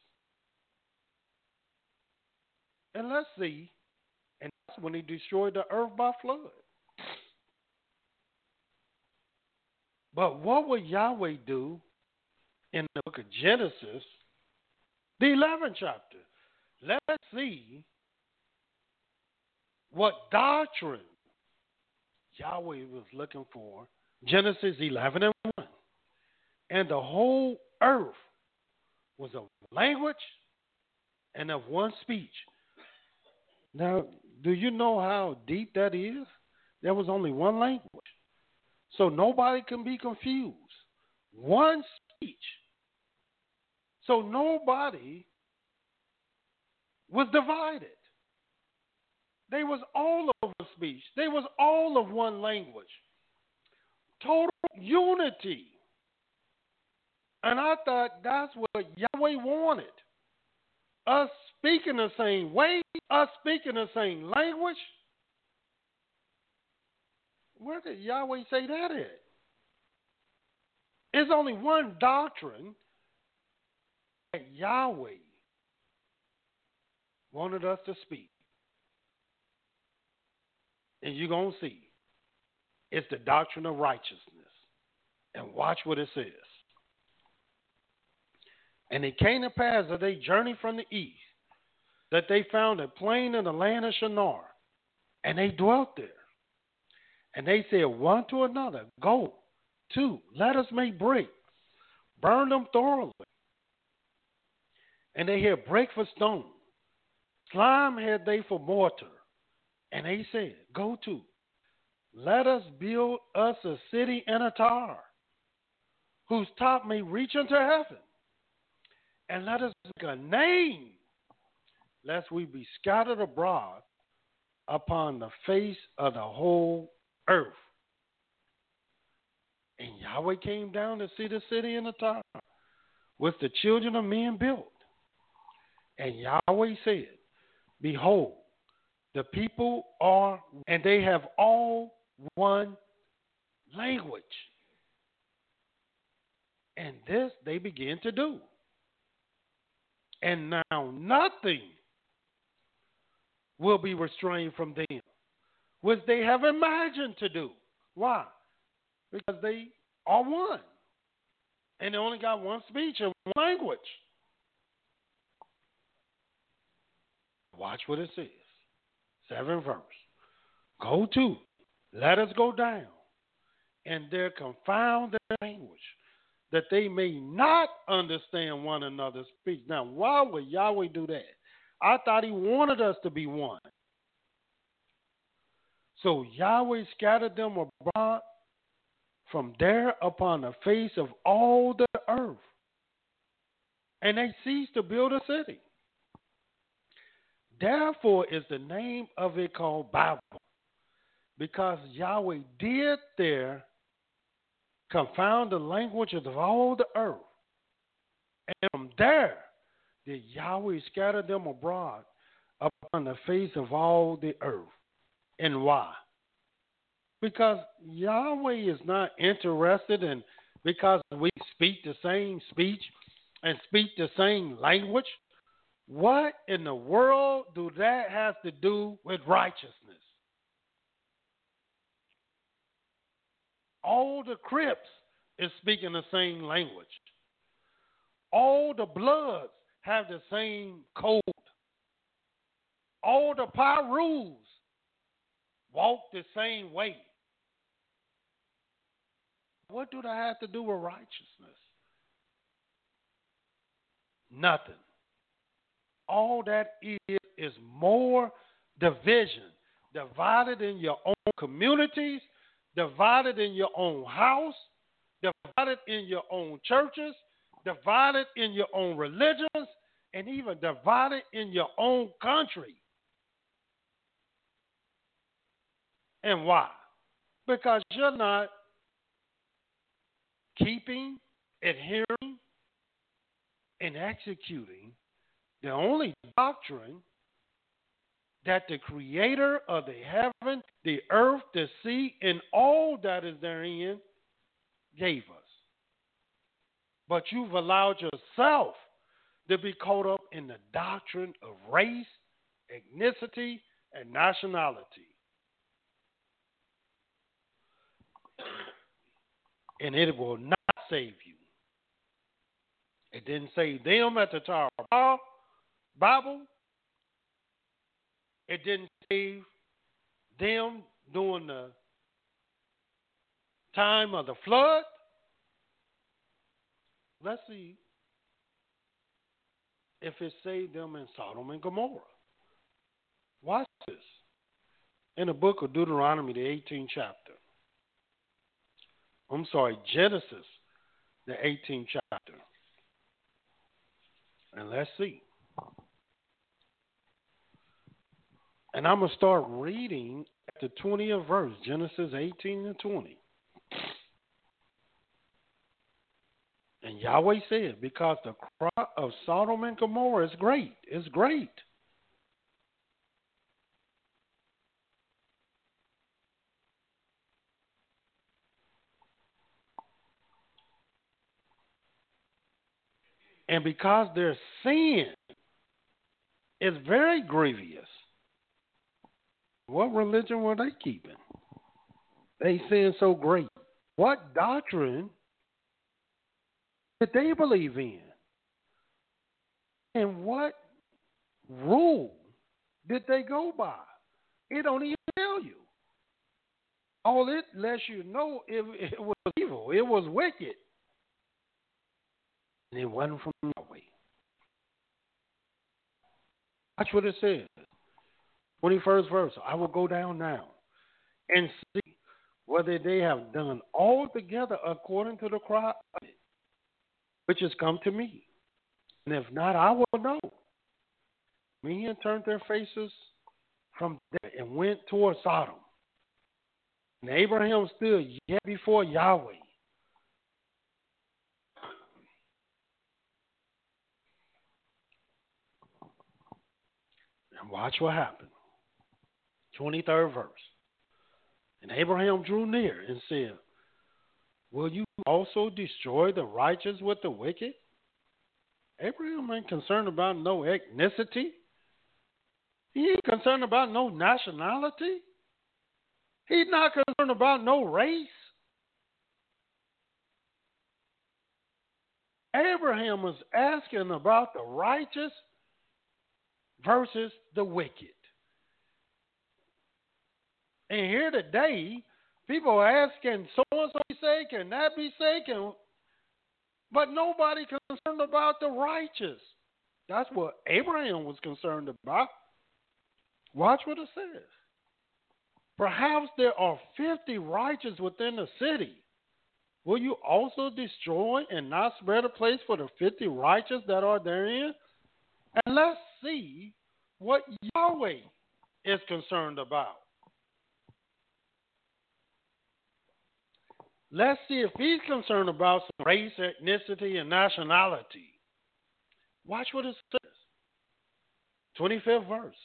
And let's see, and that's when he destroyed the earth by flood. But what would Yahweh do in the book of Genesis, the 11th chapter? Let's see what doctrine Yahweh was looking for. Genesis 11:1. And the whole earth was of language and of one speech. Now, do you know how deep that is? There was only one language. So nobody can be confused. One speech. So nobody was divided. They was all of one speech. They was all of one language. Total unity. And I thought that's what Yahweh wanted. Us speaking the same way, us speaking the same language. Where did Yahweh say that at? There's only one doctrine that Yahweh wanted us to speak. And you're going to see. It's the doctrine of righteousness. And watch what it says. And it came to pass as they journeyed from the east, that they found a plain in the land of Shinar, and they dwelt there. And they said one to another, go to, let us make brick, burn them thoroughly. And they had brick for stone, slime had they for mortar, And they said, go to, let us build us a city and a tower, whose top may reach unto heaven, and let us make a name, lest we be scattered abroad upon the face of the whole earth. And Yahweh came down to see the city and the tower, which the children of men built. And Yahweh said, behold, the people are, and they have all one language. And this they begin to do. And now nothing will be restrained from them, which they have imagined to do. Why? Because they are one. And they only got one speech and one language. Watch what it says. 7th verse. Go to, let us go down, and there confound their language, that they may not understand one another's speech. Now, why would Yahweh do that? I thought he wanted us to be one. So Yahweh scattered them abroad from there upon the face of all the earth, and they ceased to build a city. Therefore is the name of it called Babel, because Yahweh did there confound the languages of all the earth. And from there did Yahweh scatter them abroad upon the face of all the earth. And why? Because Yahweh is not interested in, because we speak the same speech and speak the same language. What in the world do that have to do with righteousness? All the Crips is speaking the same language. All the Bloods have the same code. All the Pyrus walk the same way. What do that have to do with righteousness? Nothing. All that is more division, divided in your own communities, divided in your own house, divided in your own churches, divided in your own religions, and even divided in your own country. And why? Because you're not keeping, adhering, and executing the only doctrine that the Creator of the heaven, the earth, the sea, and all that is therein gave us. But you've allowed yourself to be caught up in the doctrine of race, ethnicity, and nationality. And it will not save you. It didn't save them at the Tower of Babel. It didn't save them during the time of the flood. Let's see if it saved them in Sodom and Gomorrah. Watch this. In the book of Deuteronomy, the 18th chapter. Genesis, the 18th chapter. And let's see. And I'm going to start reading at the 20th verse, Genesis 18 and 20. And Yahweh said, because the cry of Sodom and Gomorrah is great. It's great. And because their sin is very grievous. What religion were they keeping? They sin so great. What doctrine did they believe in? And what rule did they go by? It don't even tell you. All it lets you know it was evil. It was wicked. And it wasn't from Yahweh. Watch what it says. 21st verse. I will go down now and see whether they have done altogether according to the cry of it, which has come to me. And if not, I will know. Men turned their faces from there and went toward Sodom. And Abraham stood yet before Yahweh. And watch what happened. 23rd verse. And Abraham drew near and said, will you also destroy the righteous with the wicked? Abraham ain't concerned about no ethnicity. He ain't concerned about no nationality. He's not concerned about no race. Abraham was asking about the righteous versus the wicked. And here today, people are asking, so-and-so be saved, can that be saved? But nobody concerned about the righteous. That's what Abraham was concerned about. Watch what it says. Perhaps there are 50 righteous within the city. Will you also destroy and not spare the place for the 50 righteous that are therein? And let's see what Yahweh is concerned about. Let's see if he's concerned about some race, ethnicity, and nationality. Watch what it says. 25th verse.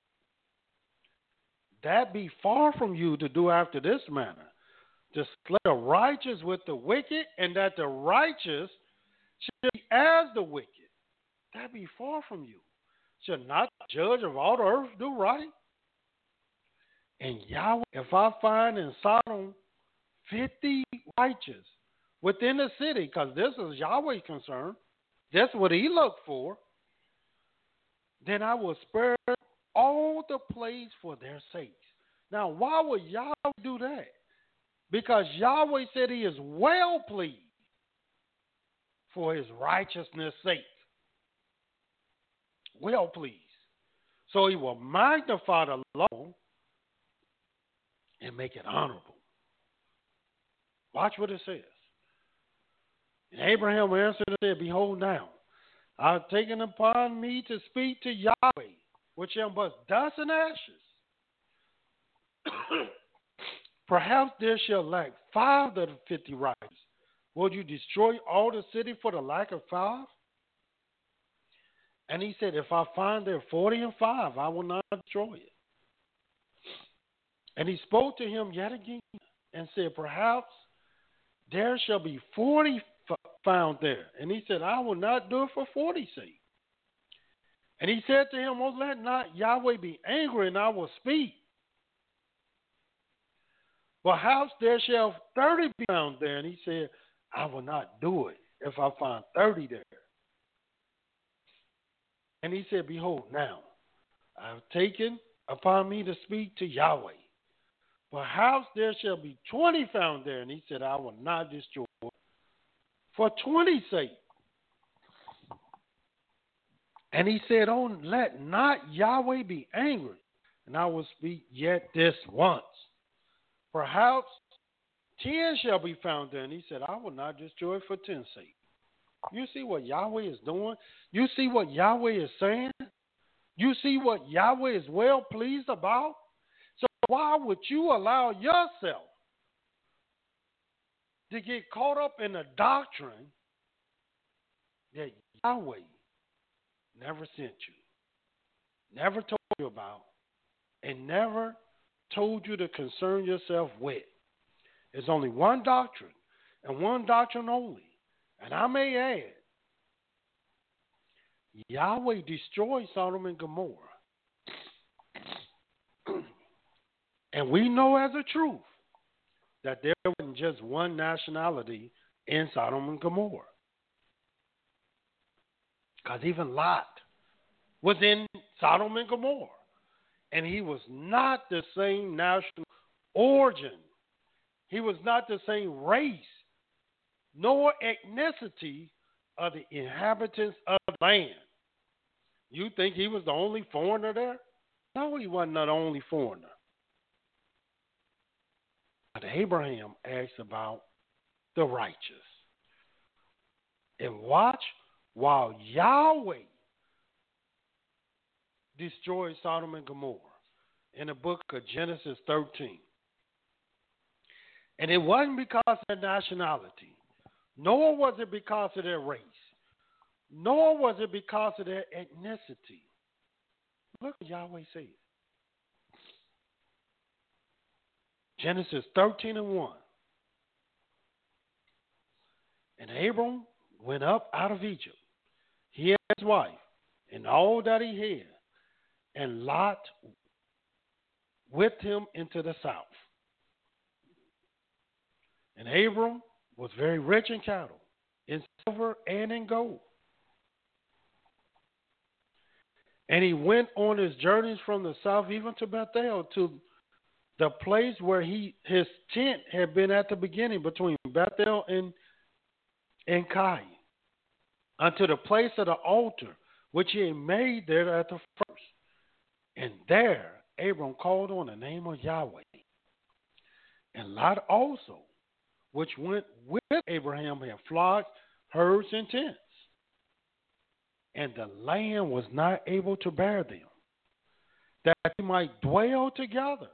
That be far from you to do after this manner, to slay the righteous with the wicked, and that the righteous should be as the wicked. That be far from you. Should not the judge of all the earth do right? And Yahweh, if I find in Sodom 50 righteous within the city, because this is Yahweh's concern, that's what he looked for, then I will spare all the place for their sakes. Now, why would Yahweh do that? Because Yahweh said he is well pleased for his righteousness' sake. Well pleased. So he will magnify the law and make it honorable. Watch what it says. And Abraham answered and said, behold now, I have taken upon me to speak to Yahweh, which am but dust and ashes. Perhaps there shall lack 5 of the 50 righteous. Will you destroy all the city for the lack of 5? And he said, if I find there 40 and 5, I will not destroy it. And he spoke to him yet again and said, perhaps there shall be 40 found there. And he said, I will not do it for 40's sake. And he said to him, oh, let not Yahweh be angry, and I will speak. Perhaps there shall 30 be found there. And he said, I will not do it if I find 30 there. And he said, behold, now I have taken upon me to speak to Yahweh. Perhaps there shall be 20 found there. And he said, I will not destroy it for 20's sake. And he said, oh, let not Yahweh be angry, and I will speak yet this once. Perhaps 10 shall be found there. And he said, I will not destroy it for 10's sake. You see what Yahweh is doing? You see what Yahweh is saying? You see what Yahweh is well pleased about? So why would you allow yourself to get caught up in a doctrine that Yahweh never sent you, never told you about, and never told you to concern yourself with? There's only one doctrine, and one doctrine only. And I may add, Yahweh destroyed Sodom and Gomorrah. And we know as a truth that there wasn't just one nationality in Sodom and Gomorrah. Because even Lot was in Sodom and Gomorrah. And he was not the same national origin. He was not the same race, nor ethnicity of the inhabitants of the land. You think he was the only foreigner there? No, he wasn't the only foreigner. But Abraham asked about the righteous. And watch while Yahweh destroyed Sodom and Gomorrah in the book of Genesis 13. And it wasn't because of their nationality, nor was it because of their race, nor was it because of their ethnicity. Look what Yahweh said. Genesis 13:1. And Abram went up out of Egypt, he and his wife, and all that he had, and Lot with him into the south. And Abram was very rich in cattle, in silver and in gold. And he went on his journeys from the south even to Bethel, to the place where his tent had been at the beginning, between Bethel and Kai, unto the place of the altar which he had made there at the first. And there Abram called on the name of Yahweh. And Lot also, which went with Abraham, had flocks, herds, and tents. And the land was not able to bear them, that they might dwell together.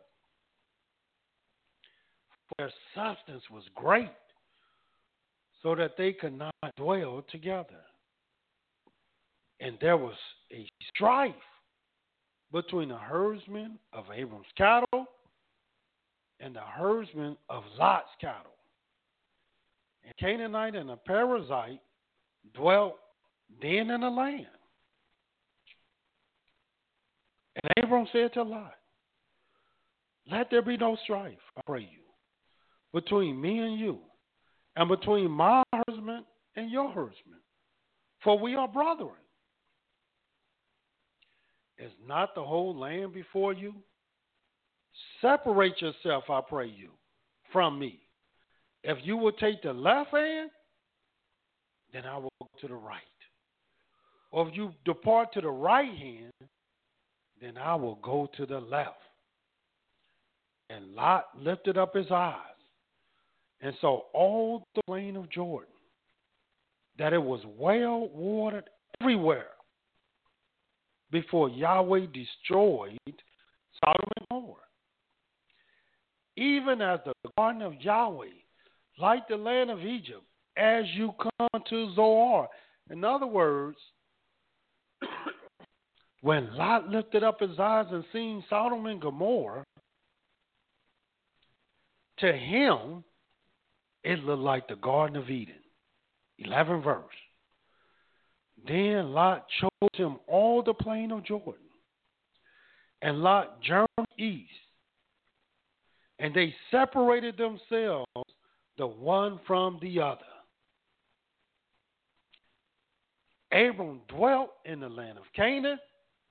For their substance was great, so that they could not dwell together. And there was a strife between the herdsmen of Abram's cattle and the herdsmen of Lot's cattle. And Canaanite and a Perizzite dwelt then in the land. And Abram said to Lot, let there be no strife, I pray you, between me and you, and between my herdsmen and your herdsmen, for we are brethren. Is not the whole land before you? Separate yourself, I pray you, from me. If you will take the left hand, then I will go to the right. Or if you depart to the right hand, then I will go to the left. And Lot lifted up his eyes and saw all the plain of Jordan, that it was well watered everywhere, before Yahweh destroyed Sodom and Gomorrah. Even as the garden of Yahweh, like the land of Egypt, as you come to Zoar. In other words, when Lot lifted up his eyes and seen Sodom and Gomorrah, to him, it looked like the Garden of Eden. 11th verse. Then Lot chose him all the plain of Jordan. And Lot journeyed east. And they separated themselves, the one from the other. Abram dwelt in the land of Canaan,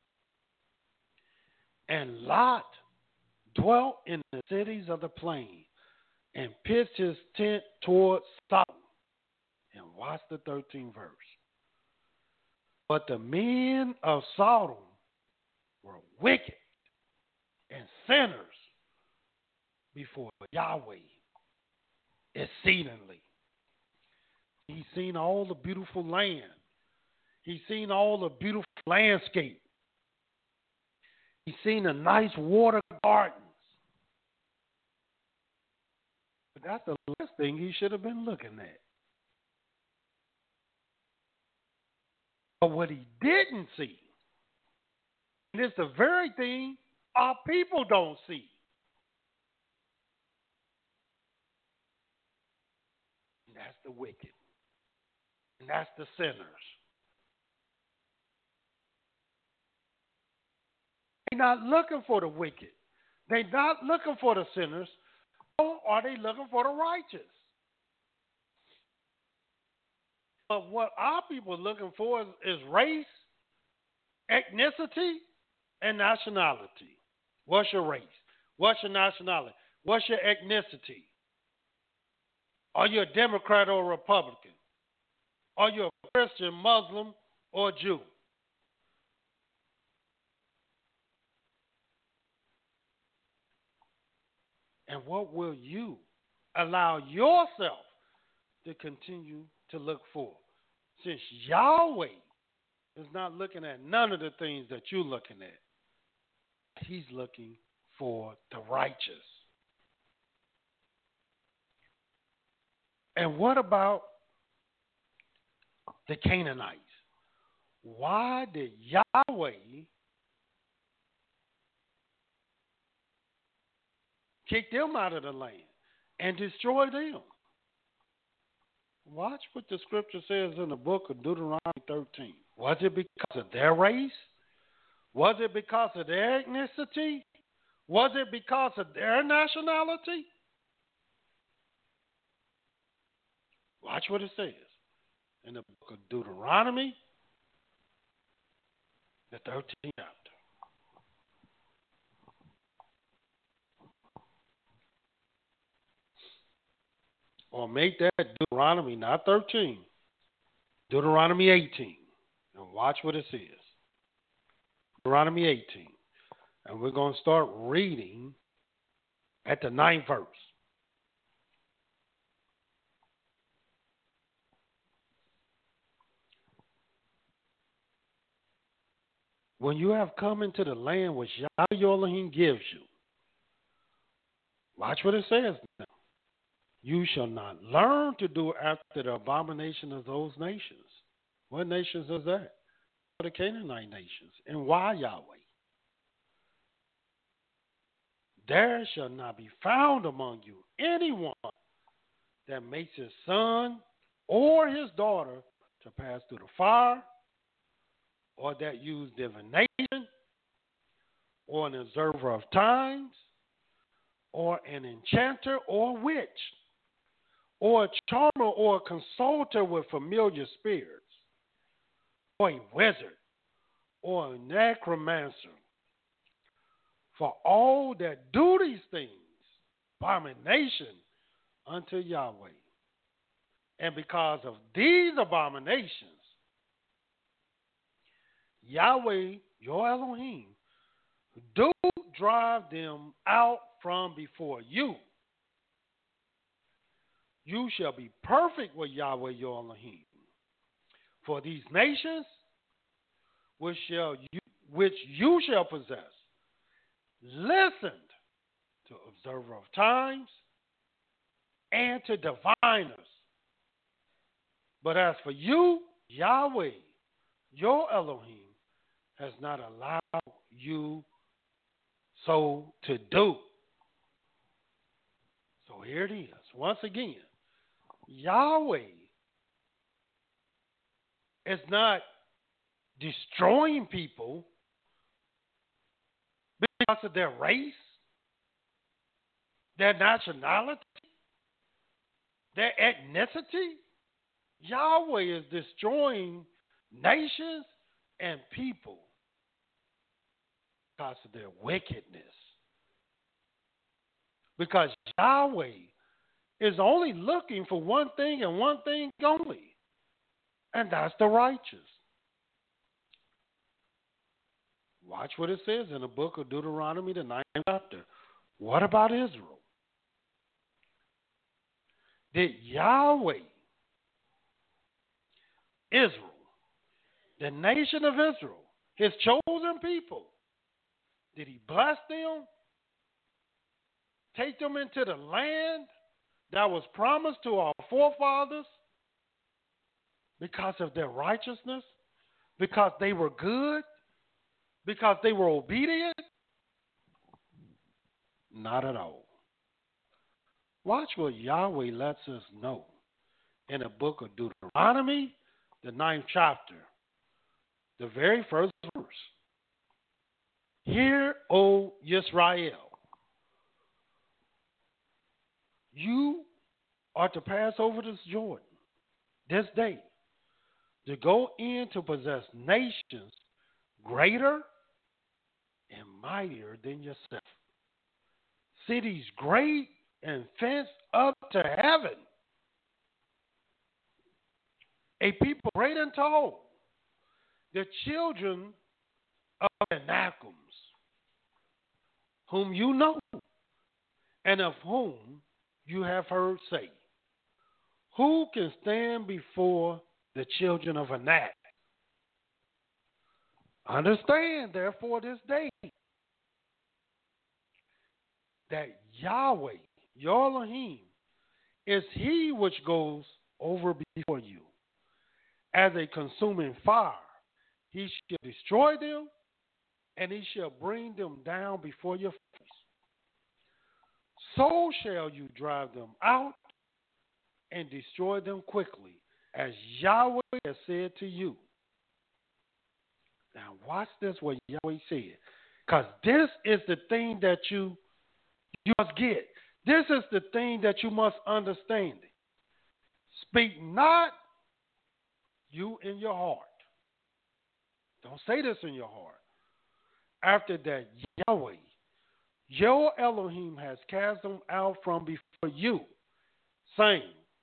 and Lot dwelt in the cities of the plain, and pitched his tent toward Sodom. And watch the 13th verse. But the men of Sodom were wicked and sinners before Yahweh exceedingly. He's seen all the beautiful land. He's seen all the beautiful landscape. He's seen the nice water gardens. But that's the last thing he should have been looking at. But what he didn't see, and it's the very thing our people don't see. And that's the wicked. And that's the sinners. They're not looking for the wicked. They're not looking for the sinners. Or are they looking for the righteous? But what our people are looking for is race, ethnicity, and nationality. What's your race? What's your nationality? What's your ethnicity? Are you a Democrat or a Republican? Are you a Christian, Muslim, or Jew? And what will you allow yourself to continue to look for? Since Yahweh is not looking at none of the things that you're looking at, he's looking for the righteous. And what about the Canaanites? Why did Yahweh kick them out of the land and destroy them? Watch what the scripture says in the book of Deuteronomy 13. Was it because of their race? Was it because of their ethnicity? Was it because of their nationality? Watch what it says in the book of Deuteronomy, the 13th chapter. Or make that Deuteronomy, not 13, Deuteronomy 18. And watch what it says. Deuteronomy 18. And we're going to start reading at the 9th verse. When you have come into the land which Yahweh your Elohim gives you, watch what it says now. You shall not learn to do after the abomination of those nations. What nations is that? The Canaanite nations. And why Yahweh? There shall not be found among you anyone that makes his son or his daughter to pass through the fire, or that use divination, or an observer of times, or an enchanter or witch, or a charmer or a consulter with familiar spirits, or a wizard, or a necromancer. For all that do these things, abomination unto Yahweh. And because of these abominations, Yahweh, your Elohim, do drive them out from before you. You shall be perfect with Yahweh, your Elohim. For these nations which you shall possess, listened to observer of times and to diviners. But as for you, Yahweh, your Elohim, has not allowed you so to do. So here it is. Once again, Yahweh is not destroying people because of their race, their nationality, their ethnicity. Yahweh is destroying nations and people because of their wickedness. Because Yahweh is only looking for one thing and one thing only, and that's the righteous. Watch what it says in the book of Deuteronomy, the 9th chapter. What about Israel? Did Yahweh, Israel, the nation of Israel, his chosen people, did he bless them? Take them into the land that was promised to our forefathers because of their righteousness? Because they were good? Because they were obedient? Not at all. Watch what Yahweh lets us know in the book of Deuteronomy, the 9th chapter, the very first verse. Hear, O Yisrael, you are to pass over this Jordan this day to go in to possess nations greater and mightier than yourself. Cities great and fenced up to heaven. A people great and tall. The children of Anakim, whom you know, and of whom you have heard say, who can stand before the children of Anak? Understand, therefore, this day that Yahweh, your Elohim, is he which goes over before you. As a consuming fire, he shall destroy them, and he shall bring them down before your face. So shall you drive them out and destroy them quickly, as Yahweh has said to you. Now watch this, what Yahweh said, because this is the thing that you must get. This is the thing that you must understand. Speak not you in your heart. Don't say this in your heart. After that, Yahweh, your Elohim, has cast them out from before you, saying,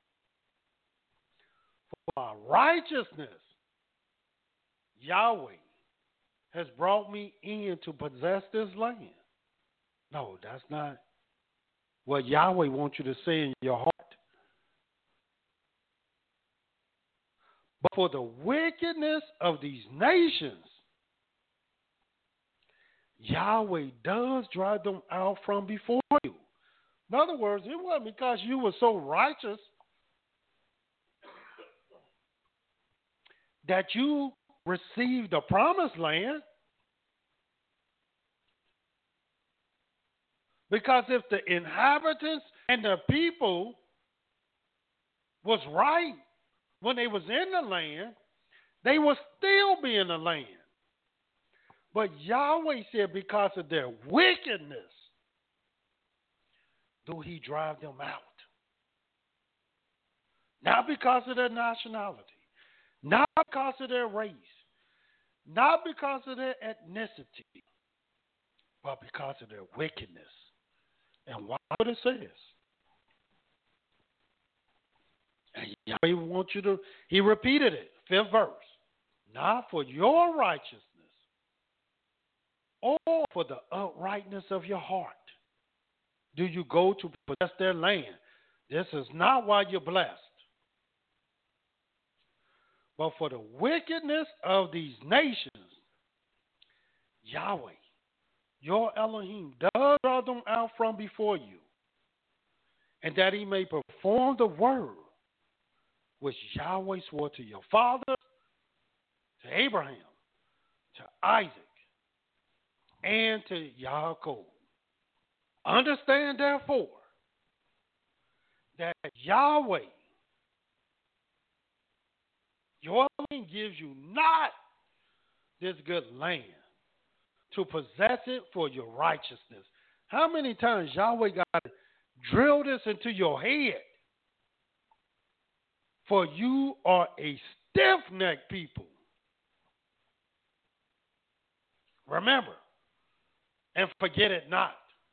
for my righteousness, Yahweh has brought me in to possess this land. No, that's not what Yahweh wants you to say in your heart. But for the wickedness of these nations, Yahweh does drive them out from before you. In other words, it wasn't because you were so righteous that you received the promised land. Because if the inhabitants and the people was right when they was in the land, they would still be in the land. But Yahweh said because of their wickedness, do he drive them out. Not because of their nationality, not because of their race, not because of their ethnicity, but because of their wickedness. And why would it say this? And Yahweh wants you to, he repeated it, 5th verse. Not for your righteousness or for the uprightness of your heart do you go to possess their land. This is not why you're blessed. But for the wickedness of these nations, Yahweh, your Elohim, does draw them out from before you, and that he may perform the word which Yahweh swore to your fathers, to Abraham, to Isaac, and to Jacob. Understand, therefore, that Yahweh, your Elohim, gives you not this good land to possess it for your righteousness. How many times Yahweh got to drill this into your head? For you are a stiff-necked people. Remember, and forget it not,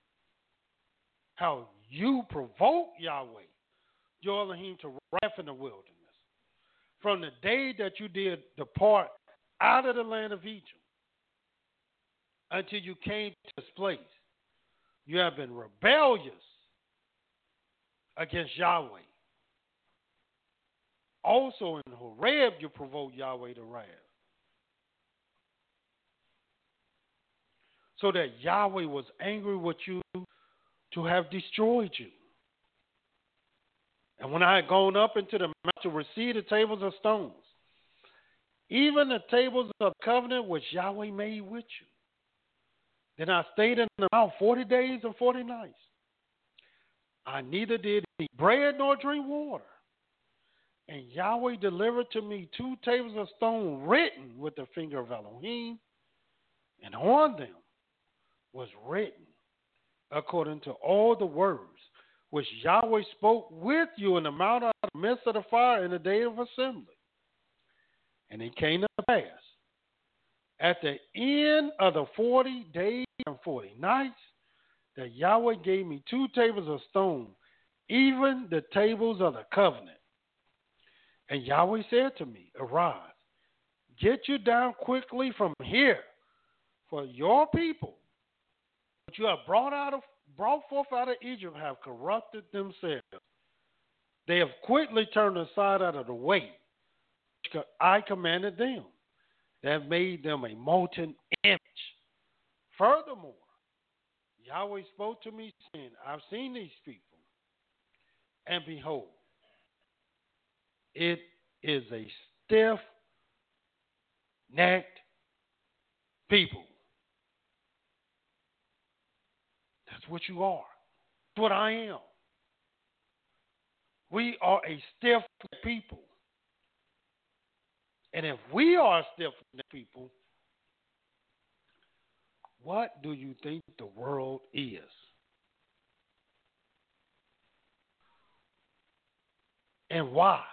how you provoked Yahweh, your Elohim, to wrath in the wilderness, from the day that you did depart out of the land of Egypt, until you came to this place. You have been rebellious against Yahweh. Also in Horeb you provoked Yahweh to wrath, so that Yahweh was angry with you to have destroyed you. And when I had gone up into the mount to receive the tables of stones, even the tables of covenant which Yahweh made with you, then I stayed in the mount 40 days and 40 nights. I neither did eat bread nor drink water. And Yahweh delivered to me 2 tables of stone written with the finger of Elohim, and on them was written, according to all the words which Yahweh spoke with you in the mount out of the midst of the fire in the day of assembly. And it came to pass, at the end of the 40 days and 40 nights, that Yahweh gave me 2 tables of stone, even the tables of the covenant. And Yahweh said to me, arise, get you down quickly from here, for your people, which you have brought out of brought forth out of Egypt have corrupted themselves. They have quickly turned aside out of the way which I commanded them. They have made them a molten image. Furthermore, Yahweh spoke to me, saying, I've seen these people, and behold, it is a stiff-necked people. That's what you are. That's what I am. We are a stiff-necked people. And if we are a stiff-necked people, what do you think the world is? And why?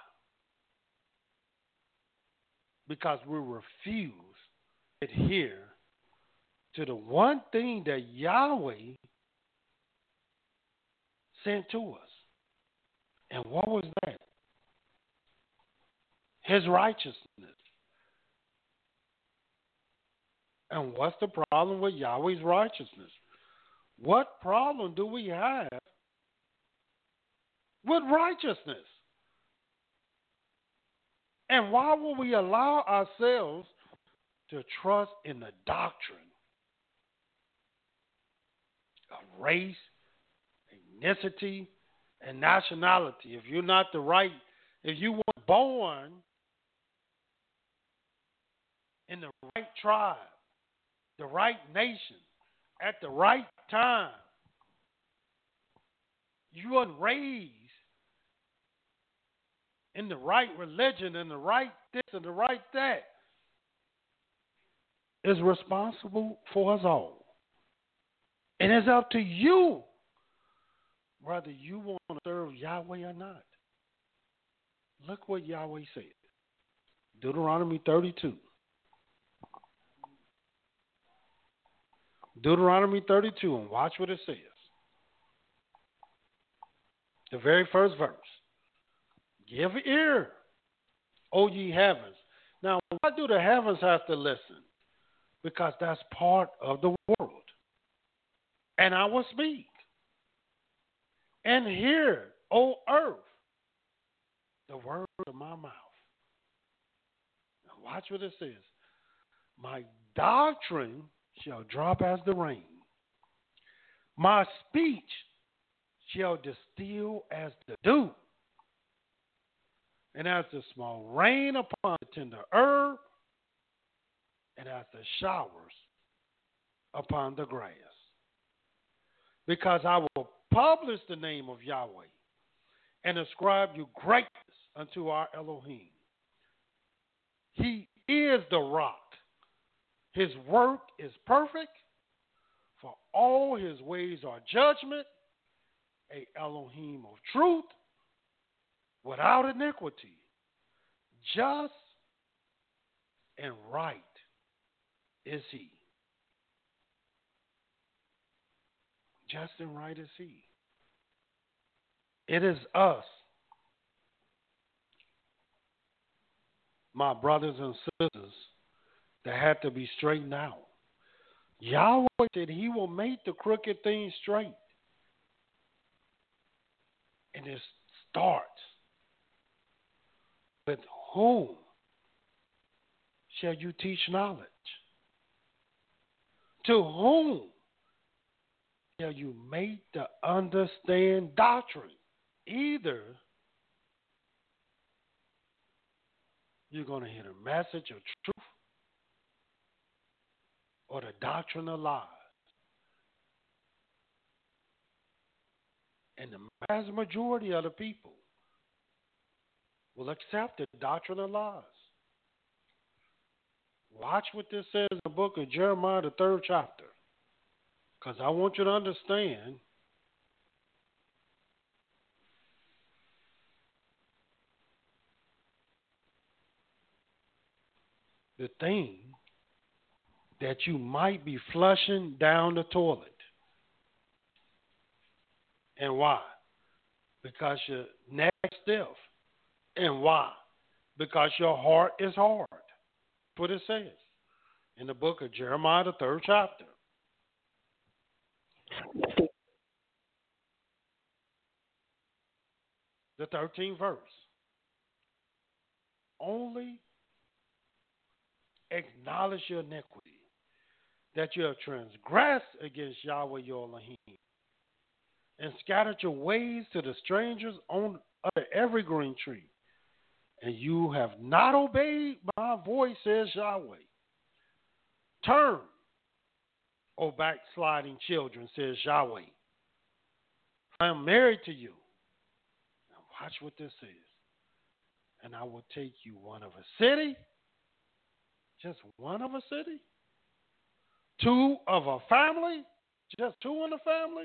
Because we refuse to adhere to the one thing that Yahweh sent to us. And what was that? His righteousness. And what's the problem with Yahweh's righteousness? What problem do we have with righteousness? And why will we allow ourselves to trust in the doctrine of race, ethnicity, and nationality? If you're not the right, if you weren't born in the right tribe, the right nation, at the right time, you weren't raised in the right religion and the right this and the right that, is responsible for us all. And it's up to you whether you want to serve Yahweh or not. Look what Yahweh said. Deuteronomy 32. Deuteronomy 32, and watch what it says. The very first verse. Give ear, O ye heavens. Now, why do the heavens have to listen? Because that's part of the world. And I will speak. And hear, O earth, the words of my mouth. Now watch what it says. My doctrine shall drop as the rain. My speech shall distill as the dew. And as the small rain upon the tender herb, and as the showers upon the grass. Because I will publish the name of Yahweh and ascribe you greatness unto our Elohim. He is the rock. His work is perfect, for all his ways are judgment, a Elohim of truth, without iniquity, just and right is he. Just and right is he. It is us, my brothers and sisters, that had to be straightened out. Yahweh said he will make the crooked things straight. And it starts with whom shall you teach knowledge? To whom shall you make to understand doctrine? Either you're going to hear the message of truth or the doctrine of lies. And the vast majority of the people will accept the doctrine of lies. Watch what this says in the book of Jeremiah, the 3rd chapter. Because I want you to understand the thing that you might be flushing down the toilet. And why? Because your neck is stiff. And why? Because your heart is hard. That's what it says in the book of Jeremiah, the 3rd chapter. the 13th verse. Only acknowledge your iniquity, that you have transgressed against Yahweh your Elohim, and scattered your ways to the strangers under every green tree. And you have not obeyed my voice, says Yahweh. Turn, O backsliding children, says Yahweh. I am married to you. Now watch what this is. And I will take you one of a city, just one of a city, two of a family, just two in a family,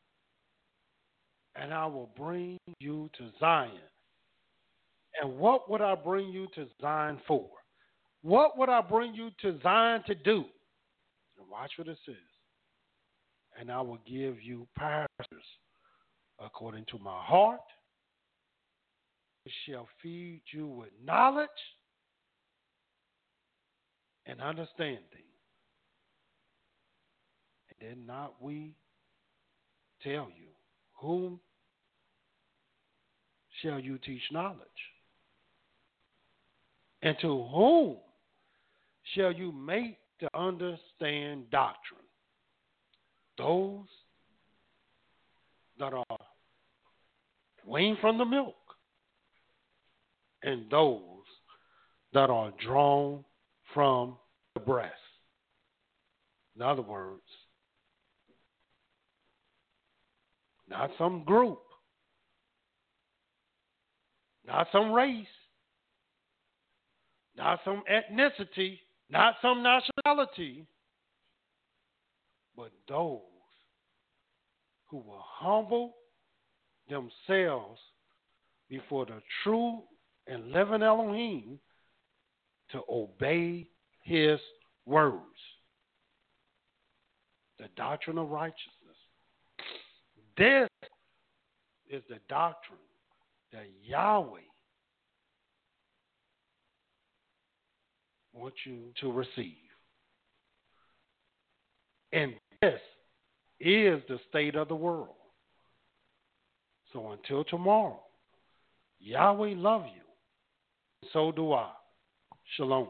and I will bring you to Zion. And what would I bring you to Zion for? What would I bring you to Zion to do? And watch what it says. And I will give you pastors according to my heart. It shall feed you with knowledge and understanding. And did not we tell you, whom shall you teach knowledge? And to whom shall you make to understand doctrine? Those that are weaned from the milk, and those that are drawn from the breast. In other words, not some group, not some race, not some ethnicity, not some nationality, but those who will humble themselves before the true and living Elohim to obey his words. The doctrine of righteousness. This is the doctrine that Yahweh wants you to receive. And this is the state of the world. So until tomorrow, Yahweh love you. So do I. Shalom.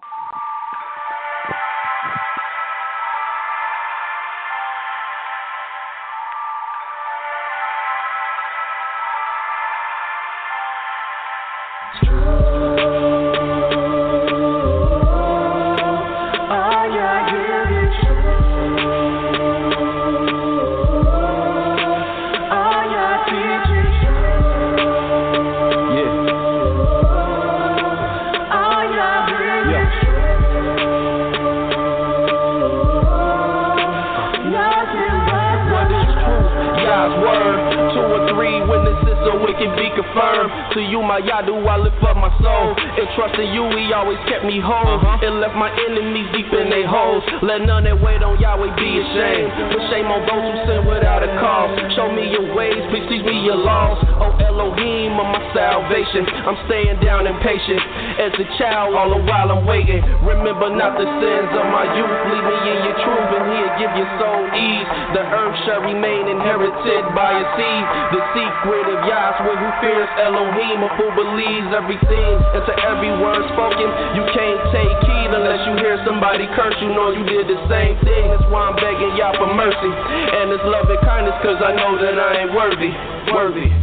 To you, my Yadu, I lift up my soul. And trusting you, he always kept me whole. And left my enemies deep in their holes. Let none that wait on Yahweh be ashamed. Put shame on those who sin without a cause. Show me your ways, please teach me your laws. Oh Elohim of my salvation, I'm staying down and patient. As a child, all the while I'm waiting. Remember not the sins of my youth. Lead me in your truth, and he'll give your soul ease. The earth shall remain inherited by a seed. The secret of Yahweh who fears Elohim, a fool believes everything. And to every word spoken, you can't take heed unless you hear somebody curse. You know you did the same thing. That's why I'm begging Yah for mercy and his love and kindness, cause I know that I ain't worthy.